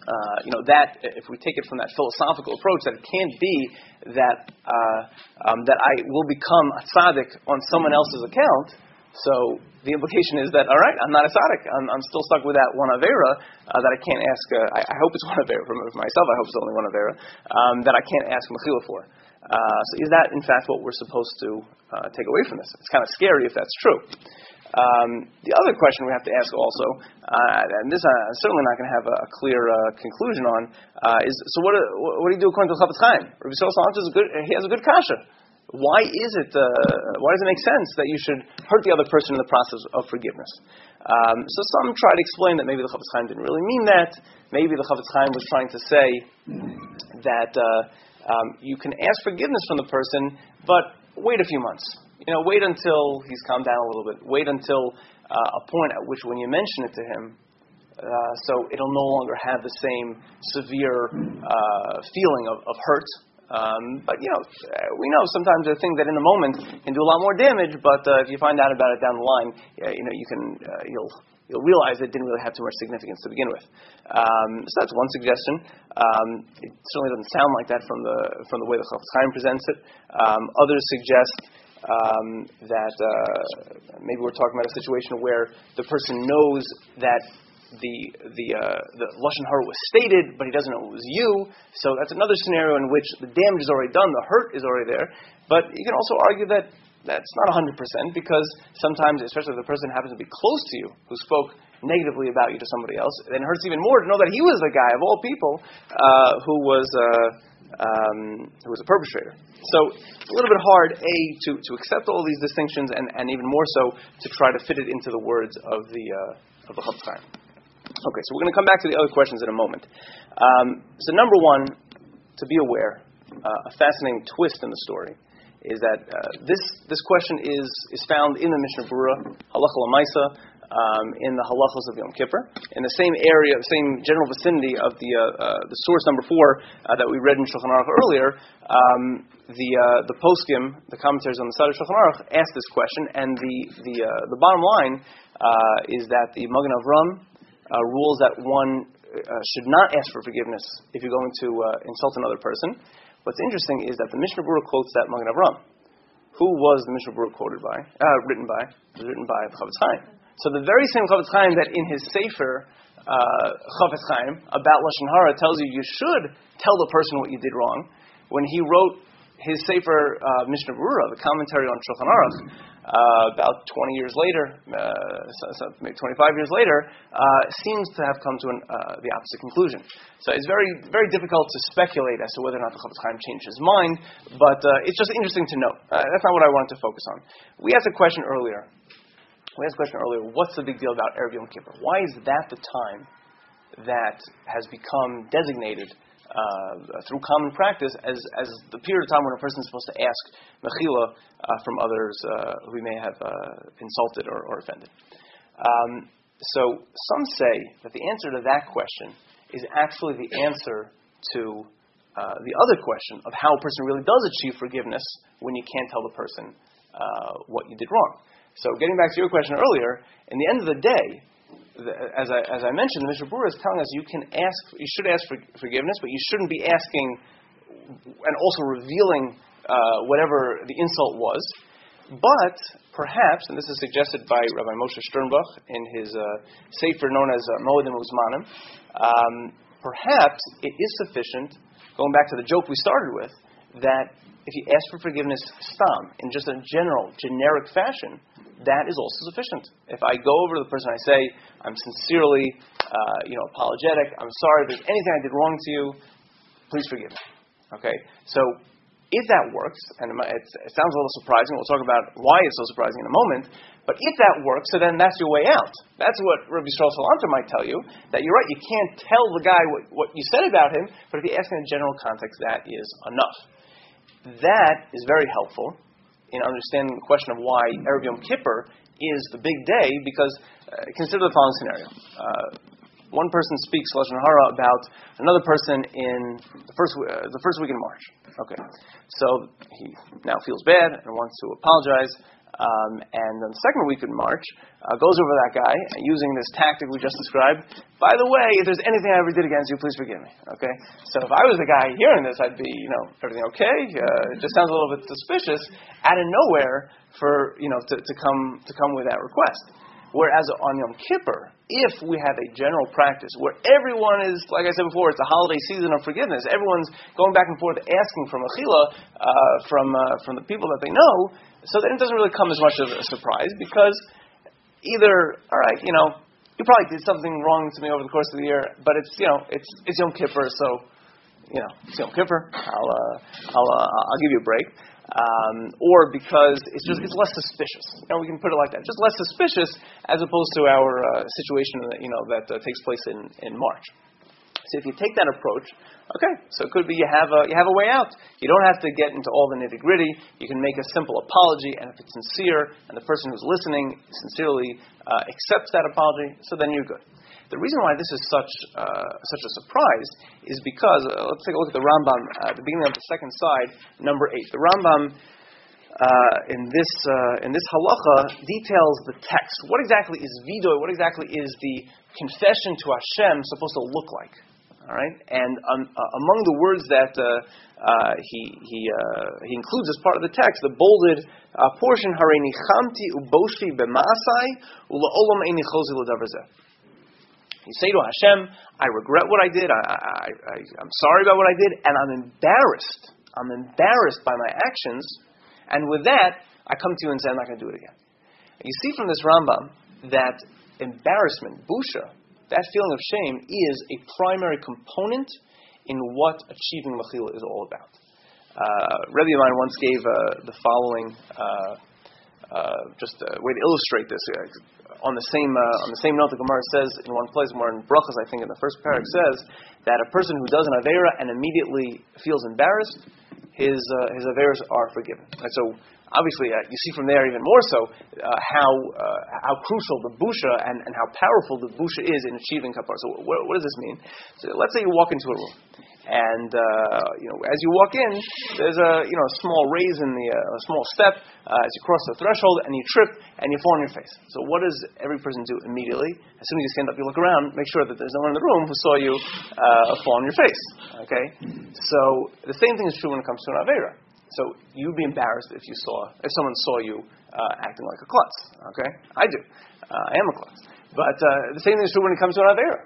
that if we take it from that philosophical approach, that it can't be that that I will become a tzaddik on someone else's account. So the implication is that, all right, I'm not a tzaddik. I'm still stuck with that one avera that I can't ask. I hope it's one avera for myself. I hope it's only one avera that I can't ask mechila for. So is that in fact what we're supposed to take away from this? It's kind of scary if that's true. The other question we have to ask also, and this I'm certainly not going to have a clear conclusion on, is so what do you do according to the Chafetz Chaim? Rabbi Yisrael Salanter he has a good kasha. Why is it? Why does it make sense that you should hurt the other person in the process of forgiveness? So some try to explain that maybe the Chafetz Chaim didn't really mean that. Maybe the Chafetz Chaim was trying to say that you can ask forgiveness from the person, but wait a few months. Wait until he's calmed down a little bit. Wait until a point at which when you mention it to him, so it'll no longer have the same severe feeling of hurt. But we know sometimes a thing that in the moment can do a lot more damage. But if you find out about it down the line, you'll realize it didn't really have too much significance to begin with. So that's one suggestion. It certainly doesn't sound like that from the way the Chafetz Chaim presents it. Others suggest that maybe we're talking about a situation where the person knows that the lashon hara was stated, but he doesn't know it was you. So that's another scenario in which the damage is already done, the hurt is already there. But you can also argue that that's not 100%, because sometimes, especially if the person happens to be close to you, who spoke negatively about you to somebody else, then it hurts even more to know that he was the guy of all people who was a perpetrator. So it's a little bit hard, to accept all these distinctions, and even more so to try to fit it into the words of the Chafetz Chaim. Okay, so we're going to come back to the other questions in a moment. So number one, to be aware, a fascinating twist in the story is that this question is found in the Mishnah Berurah, Halacha L'Maisa, in the Halachos of Yom Kippur, in the same area, the same general vicinity of the source number 4 that we read in Shulchan Aruch earlier. The poskim, the commentaries on the side of Shulchan Aruch, asked this question, and the bottom line is that the Magen Avram rules that one should not ask for forgiveness if you're going to insult another person. What's interesting is that the Mishnah Berurah quotes that Magen Avram. Who was the Mishnah Berurah written by? It was written by the Chafetz Chaim. So the very same Chafetz Chaim that in his Sefer Chafetz Chaim about lashon hara tells you should tell the person what you did wrong, when he wrote his Sefer Mishnah Berurah, the commentary on Shulchan Aruch, about 20 years later, maybe 25 years later, seems to have come to the opposite conclusion. So it's very, very difficult to speculate as to whether or not the Chafetz Chaim changed his mind, but it's just interesting to note. That's not what I wanted to focus on. We asked a question earlier. What's the big deal about Erev Yom Kippur? Why is that the time that has become designated through common practice as the period of time when a person is supposed to ask mechila from others who he may have insulted or offended? So some say that the answer to that question is actually the answer to the other question of how a person really does achieve forgiveness when you can't tell the person what you did wrong. So getting back to your question earlier, in the end of the day, as I mentioned, the Mishnah Berurah is telling us you should ask for forgiveness, but you shouldn't be asking and also revealing whatever the insult was. But perhaps, and this is suggested by Rabbi Moshe Sternbuch in his sefer known as Moedim Uzmanim, perhaps it is sufficient, going back to the joke we started with, that if you ask for forgiveness stam, in just a generic fashion, that is also sufficient. If I go over to the person and I say, I'm sincerely apologetic, I'm sorry, if there's anything I did wrong to you, please forgive me. Okay? So if that works, and it sounds a little surprising, we'll talk about why it's so surprising in a moment, but if that works, so then that's your way out. That's what Rabbi Yisrael Salanter might tell you, that you're right, you can't tell the guy what you said about him, but if you ask in a general context, that is enough. That is very helpful in understanding the question of why Erev Yom Kippur is the big day, because consider the following scenario. One person speaks lashon hara about another person in the first week in March. Okay, so he now feels bad and wants to apologize And on the second week in March, goes over that guy, using this tactic we just described. By the way, if there's anything I ever did against you, please forgive me. Okay? So if I was the guy hearing this, I'd be, everything okay? It just sounds a little bit suspicious, out of nowhere for, to come with that request. Whereas on Yom Kippur, if we have a general practice where everyone is, like I said before, it's a holiday season of forgiveness, everyone's going back and forth asking for mechila from the people that they know, so then it doesn't really come as much of a surprise, because either, all right, you probably did something wrong to me over the course of the year, but it's Yom Kippur, so it's Yom Kippur, I'll give you a break. Or because it's less suspicious. We can put it like that. Just less suspicious as opposed to our situation that takes place in March. So if you take that approach, okay, so it could be you have a way out. You don't have to get into all the nitty gritty. You can make a simple apology, and if it's sincere, and the person who's listening sincerely accepts that apology, so then you're good. The reason why this is such a surprise is because, let's take a look at the Rambam at the beginning of the second side, number 8. The Rambam in this halacha details the text. What exactly is vidoy? What exactly is the confession to Hashem supposed to look like? All right, and among the words that he includes as part of the text, the bolded portion, Hareini chamti uboshi b'maasai u'la'olam eini chozi l'davar zeh. You say to Hashem, I regret what I did, I'm sorry about what I did, and I'm embarrassed. I'm embarrassed by my actions, and with that, I come to you and say, I'm not going to do it again. You see from this Rambam that embarrassment, busha, that feeling of shame, is a primary component in what achieving mechila is all about. Rebbe of mine once gave the following just a way to illustrate this. On the same note, the Gemara says in one place, more in Brachas, I think in the first parak, says that a person who does an avera and immediately feels embarrassed, his averas are forgiven. And so obviously, you see from there even more so how crucial the busha and how powerful the busha is in achieving kapara. So what does this mean? So let's say you walk into a room, and as you walk in, there's a small raise in a small step as you cross the threshold, and you trip and you fall on your face. So what does every person do immediately? As soon as you stand up, you look around, make sure that there's no one in the room who saw you fall on your face. Okay, so the same thing is true when it comes to an avera. So you'd be embarrassed if someone saw you acting like a klutz. Okay, I do. I am a klutz. But the same thing is true when it comes to an avera.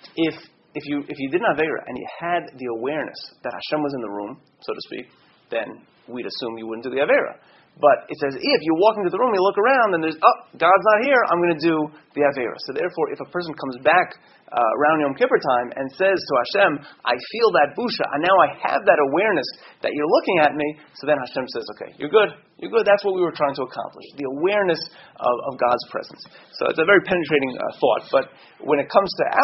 If you did an avera and you had the awareness that Hashem was in the room, so to speak, then we'd assume you wouldn't do the avera. But it says if you walk into the room, you look around, and there's God's not here, I'm going to do the avera. So therefore, if a person comes back around Yom Kippur time and says to Hashem, I feel that busha, and now I have that awareness that you're looking at me, so then Hashem says, okay, you're good. That's what we were trying to accomplish, the awareness of God's presence. So it's a very penetrating thought, but when it comes to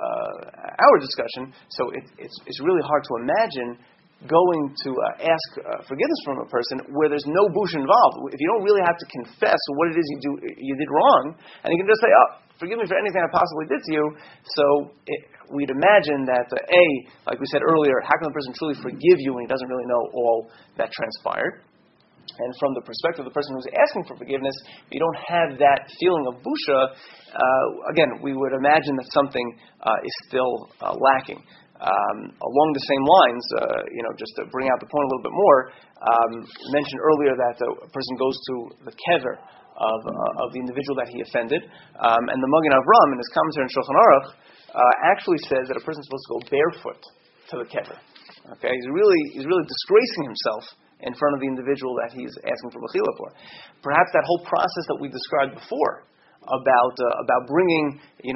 our discussion, so it's really hard to imagine going to ask forgiveness from a person where there's no busha involved. If you don't really have to confess what it is you did wrong, and you can just say, forgive me for anything I possibly did to you. So we'd imagine that, like we said earlier, how can a person truly forgive you when he doesn't really know all that transpired? And from the perspective of the person who's asking for forgiveness, if you don't have that feeling of busha, again, we would imagine that something is still lacking. Along the same lines, just to bring out the point a little bit more, mentioned earlier that a person goes to the kever of the individual that he offended, and the Magen Avram in his commentary on Shulchan Aruch actually says that a person is supposed to go barefoot to the kever. Okay, he's really disgracing himself in front of the individual that he's asking for mechila for. Perhaps that whole process that we described before about bringing 3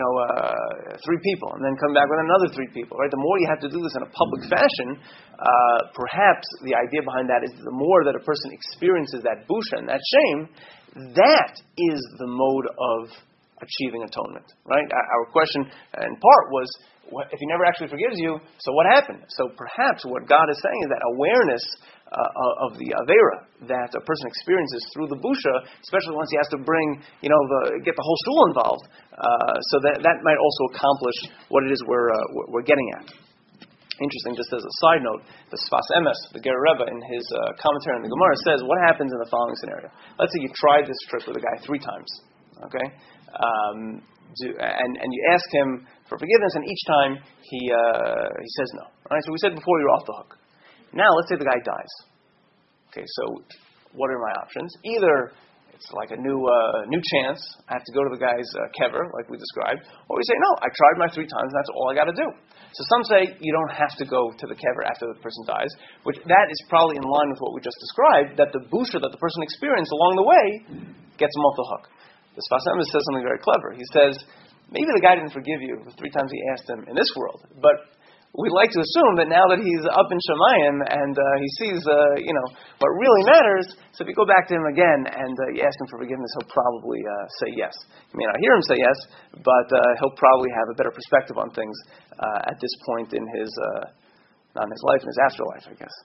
people and then come back with another 3 people, right? The more you have to do this in a public fashion, perhaps the idea behind that is the more that a person experiences that busha and that shame, that is the mode of achieving atonement, right? Our question in part was, if he never actually forgives you, so what happened? So perhaps what God is saying is that awareness of the avera that a person experiences through the busha, especially once he has to bring, get the whole shul involved, so that might also accomplish what it is we're getting at. Interesting, just as a side note, the Sfas Emes, the Ger Rebbe, in his commentary on the Gemara says, what happens in the following scenario? Let's say you tried this trick with a guy 3 times, okay? And you ask him for forgiveness, and each time he says no. All right, so we said before you're off the hook. Now, let's say the guy dies. Okay, so what are my options? Either it's like a new chance. I have to go to the guy's kever, like we described. Or we say, no, I tried my 3 times, and that's all I got to do. So some say you don't have to go to the kever after the person dies, which that is probably in line with what we just described, that the busha that the person experienced along the way gets him off the hook. The Sfas Emes says something very clever. He says, maybe the guy didn't forgive you the 3 times he asked him in this world, but we like to assume that now that he's up in Shemayim and he sees, what really matters, so if you go back to him again and you ask him for forgiveness, he'll probably say yes. You may not hear him say yes, but he'll probably have a better perspective on things at this point in his, not in his life, in his afterlife, I guess.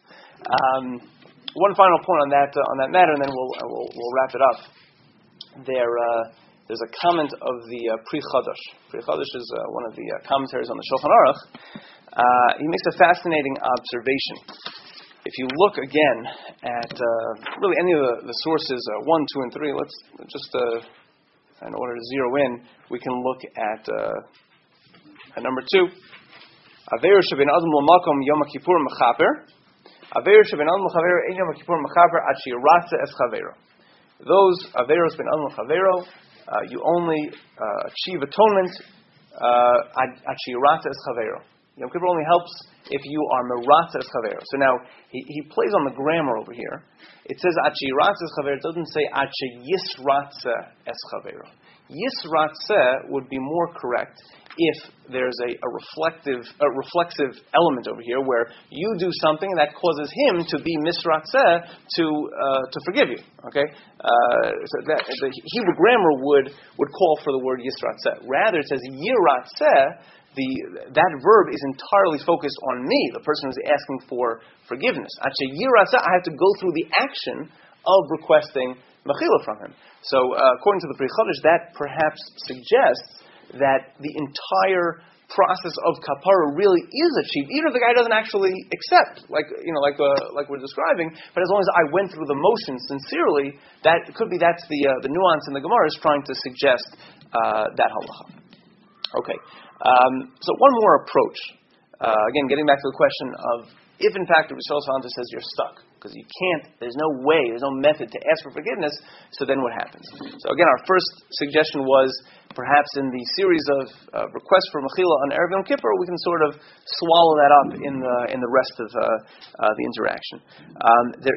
One final point on that matter, and then we'll wrap it up. There's a comment of the Pri Chadash. Pri Chadash is one of the commentaries on the Shulchan Aruch. He makes a fascinating observation. If you look again at really any of the sources, 1, 2, and 3, let's just, in order to zero in, we can look at number 2. Aveir sheben adam l'makom Yom Kippur mechaper. Aveir sheben adam l'chaver ein Yom Kippur mechaper ad shiratze es chavero. Those averos ben adam l'chavero, you only achieve atonement ad shiratze es chavero. Yom Kippur only helps if you are meratze es chavero. So now, he plays on the grammar over here. It says ad shiratze es chavero. It doesn't say ad yisratze es chavero. Yisratze would be more correct if there's a reflexive element over here where you do something that causes him to be misratze to forgive you. Okay, so the Hebrew grammar would call for the word yisratze. Rather, it says yiratze. That verb is entirely focused on me, the person who's asking for forgiveness. Actually, yiratze, I have to go through the action of requesting mechila from him. So, according to the Pri Chadash, that perhaps suggests that the entire process of kapara really is achieved, even if the guy doesn't actually accept, like we're describing. But as long as I went through the motions sincerely, that's the nuance in the Gemara is trying to suggest that halacha. Okay, so one more approach. Again, getting back to the question of if in fact the Rishon Salanta says you're stuck, because you can't, there's no way, there's no method to ask for forgiveness, so then what happens? So again, our first suggestion was perhaps in the series of requests for mechila on Erev Yom Kippur, we can sort of swallow that up in the rest of the interaction. There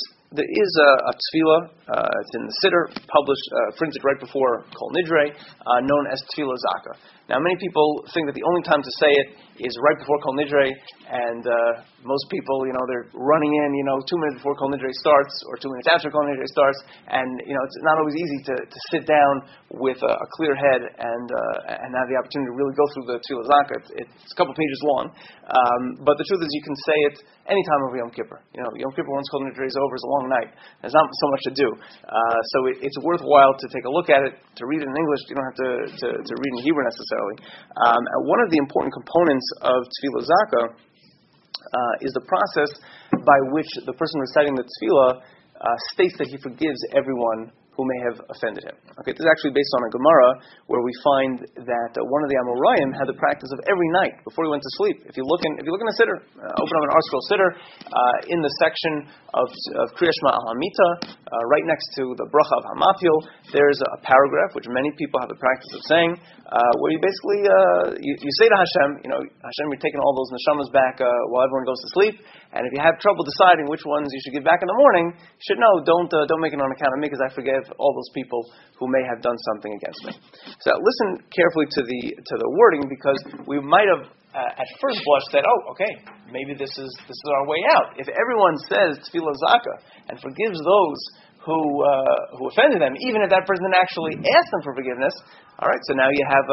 is a tefillah, it's in the Siddur, published, printed right before Kol Nidre, known as Tefillah Zaka. Now, many people think that the only time to say it is right before Kol Nidre, and most people, they're running in, 2 minutes before Kol Nidre starts, or 2 minutes after Kol Nidre starts, and, it's not always easy to sit down with a clear head and have the opportunity to really go through the Tefillah Zaka. It's a couple pages long, but the truth is you can say it any time over Yom Kippur. Yom Kippur, once Kol Nidre is over, is a long night. There's not so much to do. So it's worthwhile to take a look at it, to read it in English. You don't have to read in Hebrew necessarily. One of the important components of Tefillah Zaka is the process by which the person reciting the Tefillah states that he forgives everyone who may have offended him. Okay, this is actually based on a Gemara where we find that one of the Amoraim had the practice of every night before he went to sleep. If you look in a Siddur, open up an ArtScroll Siddur, in the section of Kriya Shema Al Hamita, right next to the Bracha of Hamapil, there's a paragraph which many people have the practice of saying, where you basically you say to Hashem, Hashem, you're taking all those neshamas back while everyone goes to sleep, and if you have trouble deciding which ones you should give back in the morning, you should know, don't make it on account of me, because I forgive all those people who may have done something against me. So listen carefully to the wording, because we might have at first blush said, oh, okay, maybe this is our way out. If everyone says Tefillah Zaka and forgives those who offended them, even if that person didn't actually ask them for forgiveness, all right, so now you have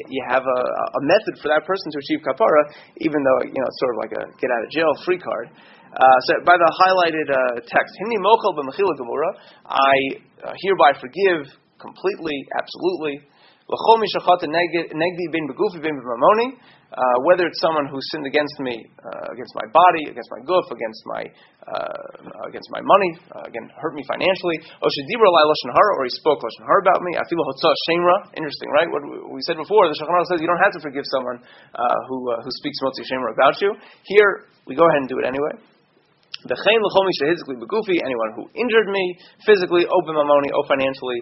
a method for that person to achieve kapara, even though it's sort of like a get out of jail free card. So by the highlighted text, Himni mochel b'mechila gemura, I hereby forgive completely, absolutely, Whether it's someone who sinned against me, against my body, against my guf, against my money, again hurt me financially, or he spoke lashon hara about me. Interesting, right? What we said before, the Shulchan Aruch says you don't have to forgive someone who speaks motzi shemra about you. Here we go ahead and do it anyway. Anyone who injured me physically, open mamoni, or financially,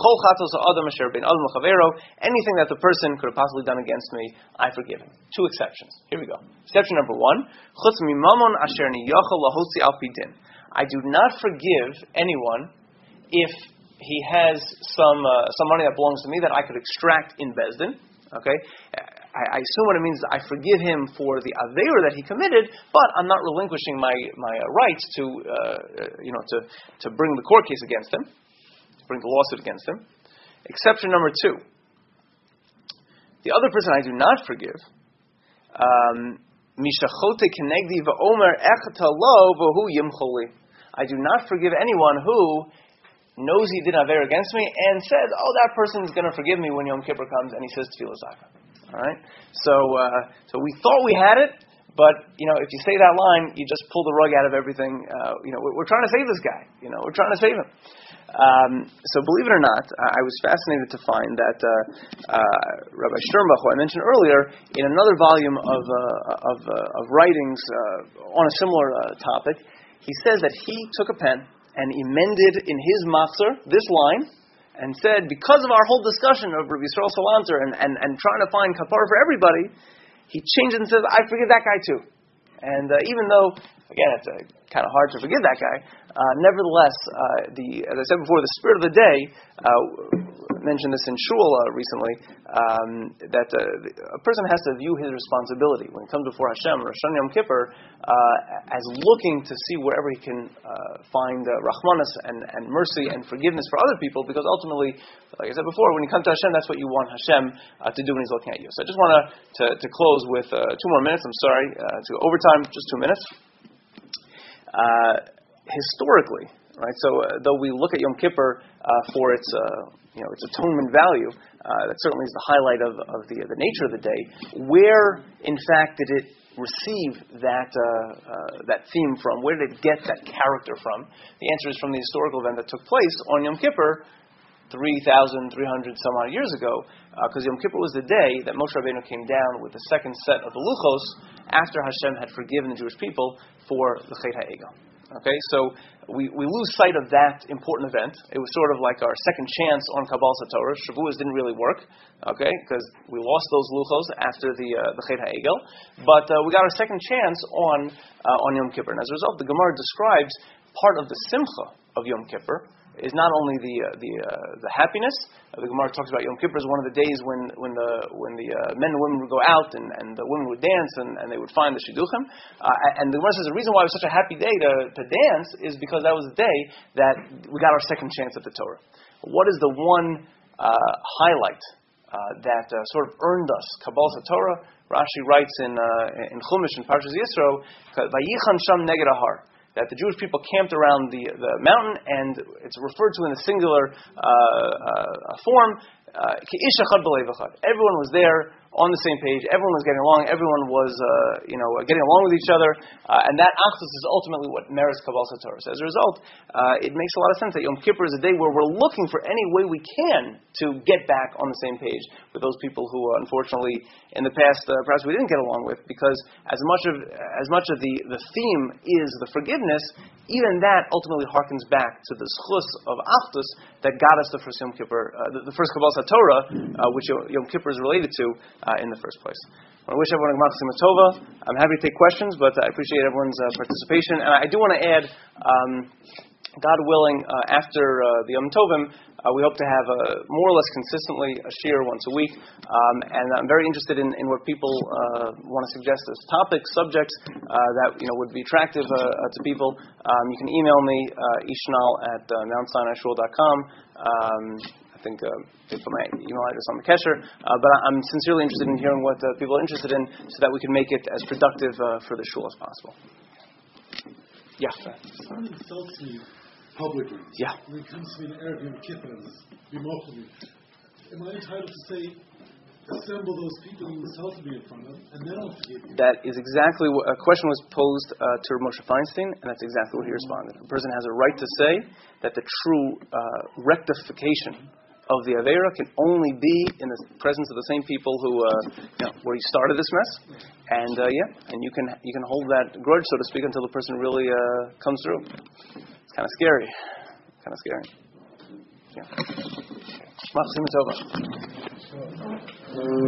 anything that the person could have possibly done against me, I forgive him. Two exceptions. Here we go. Exception number one: I do not forgive anyone if he has some money that belongs to me that I could extract in Beis Din. Okay. I assume what it means is I forgive him for the aveira that he committed, but I'm not relinquishing my rights to bring the court case against him, to bring the lawsuit against him. Exception number two. The other person I do not forgive, I do not forgive anyone who knows he did aveira against me and says, that person is going to forgive me when Yom Kippur comes, and he says Tefillah Zaka. All right, so we thought we had it, but if you say that line, you just pull the rug out of everything. We're trying to save this guy. We're trying to save him. So believe it or not, I was fascinated to find that Rabbi Sternbach, who I mentioned earlier, in another volume of writings on a similar topic, he says that he took a pen and emended in his machzor this line, and said, because of our whole discussion of Rabbi Yisrael Salanter and trying to find kapara for everybody, he changed it and says, I forgive that guy too. And even though, again, it's kind of hard to forgive that guy, nevertheless, as I said before, the spirit of the day, mentioned this in Shul recently, that a person has to view his responsibility when it comes before Hashem, Rosh Hashanah Yom Kippur, as looking to see wherever he can find rachmanas and mercy and forgiveness for other people, because ultimately, like I said before, when you come to Hashem, that's what you want Hashem to do when He's looking at you. So I just want to close with 2 more minutes. I'm sorry, to go overtime, just 2 minutes. Historically, right? So though we look at Yom Kippur for its its atonement value, that certainly is the highlight of the nature of the day. Where, in fact, did it receive that theme from? Where did it get that character from? The answer is from the historical event that took place on Yom Kippur 3,300 some odd years ago, because Yom Kippur was the day that Moshe Rabbeinu came down with the second set of the Luchos after Hashem had forgiven the Jewish people for the Chet HaEgel. Okay, so we lose sight of that important event. It was sort of like our second chance on Kabbalas HaTorah. Shavuos didn't really work, okay, because we lost those luchos after the Chet HaEgel. But we got our second chance on Yom Kippur. And as a result, the Gemara describes part of the simcha of Yom Kippur is not only the happiness. The Gemara talks about Yom Kippur as one of the days when the men and women would go out and the women would dance and they would find the shidduchim. And the Gemara says the reason why it was such a happy day to dance is because that was the day that we got our second chance at the Torah. What is the one highlight that sort of earned us Kabbalas HaTorah? Rashi writes in Chumash in Parshas Yisro, Vayichan sham neged ahar, that the Jewish people camped around the mountain, and it's referred to in the singular form, Ki'ish echad b'leiv echad. Everyone was there on the same page. Everyone was getting along. Everyone was getting along with each other, and that achdus is ultimately what merits Kabbalas HaTorah. So as a result, it makes a lot of sense that Yom Kippur is a day where we're looking for any way we can to get back on the same page with those people who, unfortunately, in the past perhaps we didn't get along with, because as much of the theme is the forgiveness, even that ultimately harkens back to the schus of achdus that got us the first Yom Kippur, the first Kabbalas HaTorah, which Yom Kippur is related to in the first place. I wish everyone a Gmar Chasima Tova. I'm happy to take questions, but I appreciate everyone's participation. And I do want to add, God willing, after the Yom Tovim, we hope to have more or less consistently a shiur once a week. And I'm very interested in what people want to suggest as topics, subjects that would be attractive to people. You can email me, ishnal@mountsinai.com. I think they put my email address on the kesher, but I'm sincerely interested in hearing what people are interested in, so that we can make it as productive for the shul as possible. Yeah. Someone insults me publicly. Yeah. When it comes to me in Erev Yom Kippur, be mocking me. am I entitled to say, assemble those people you insulted me in front of, and then I'll forgive you? That is exactly what a question was posed to Moshe Feinstein, and that's exactly what he responded. A person has a right to say that the true rectification of the Aveira can only be in the presence of the same people who, where he started this mess. And and you can hold that grudge, so to speak, until the person really comes through. It's kind of scary. Yeah.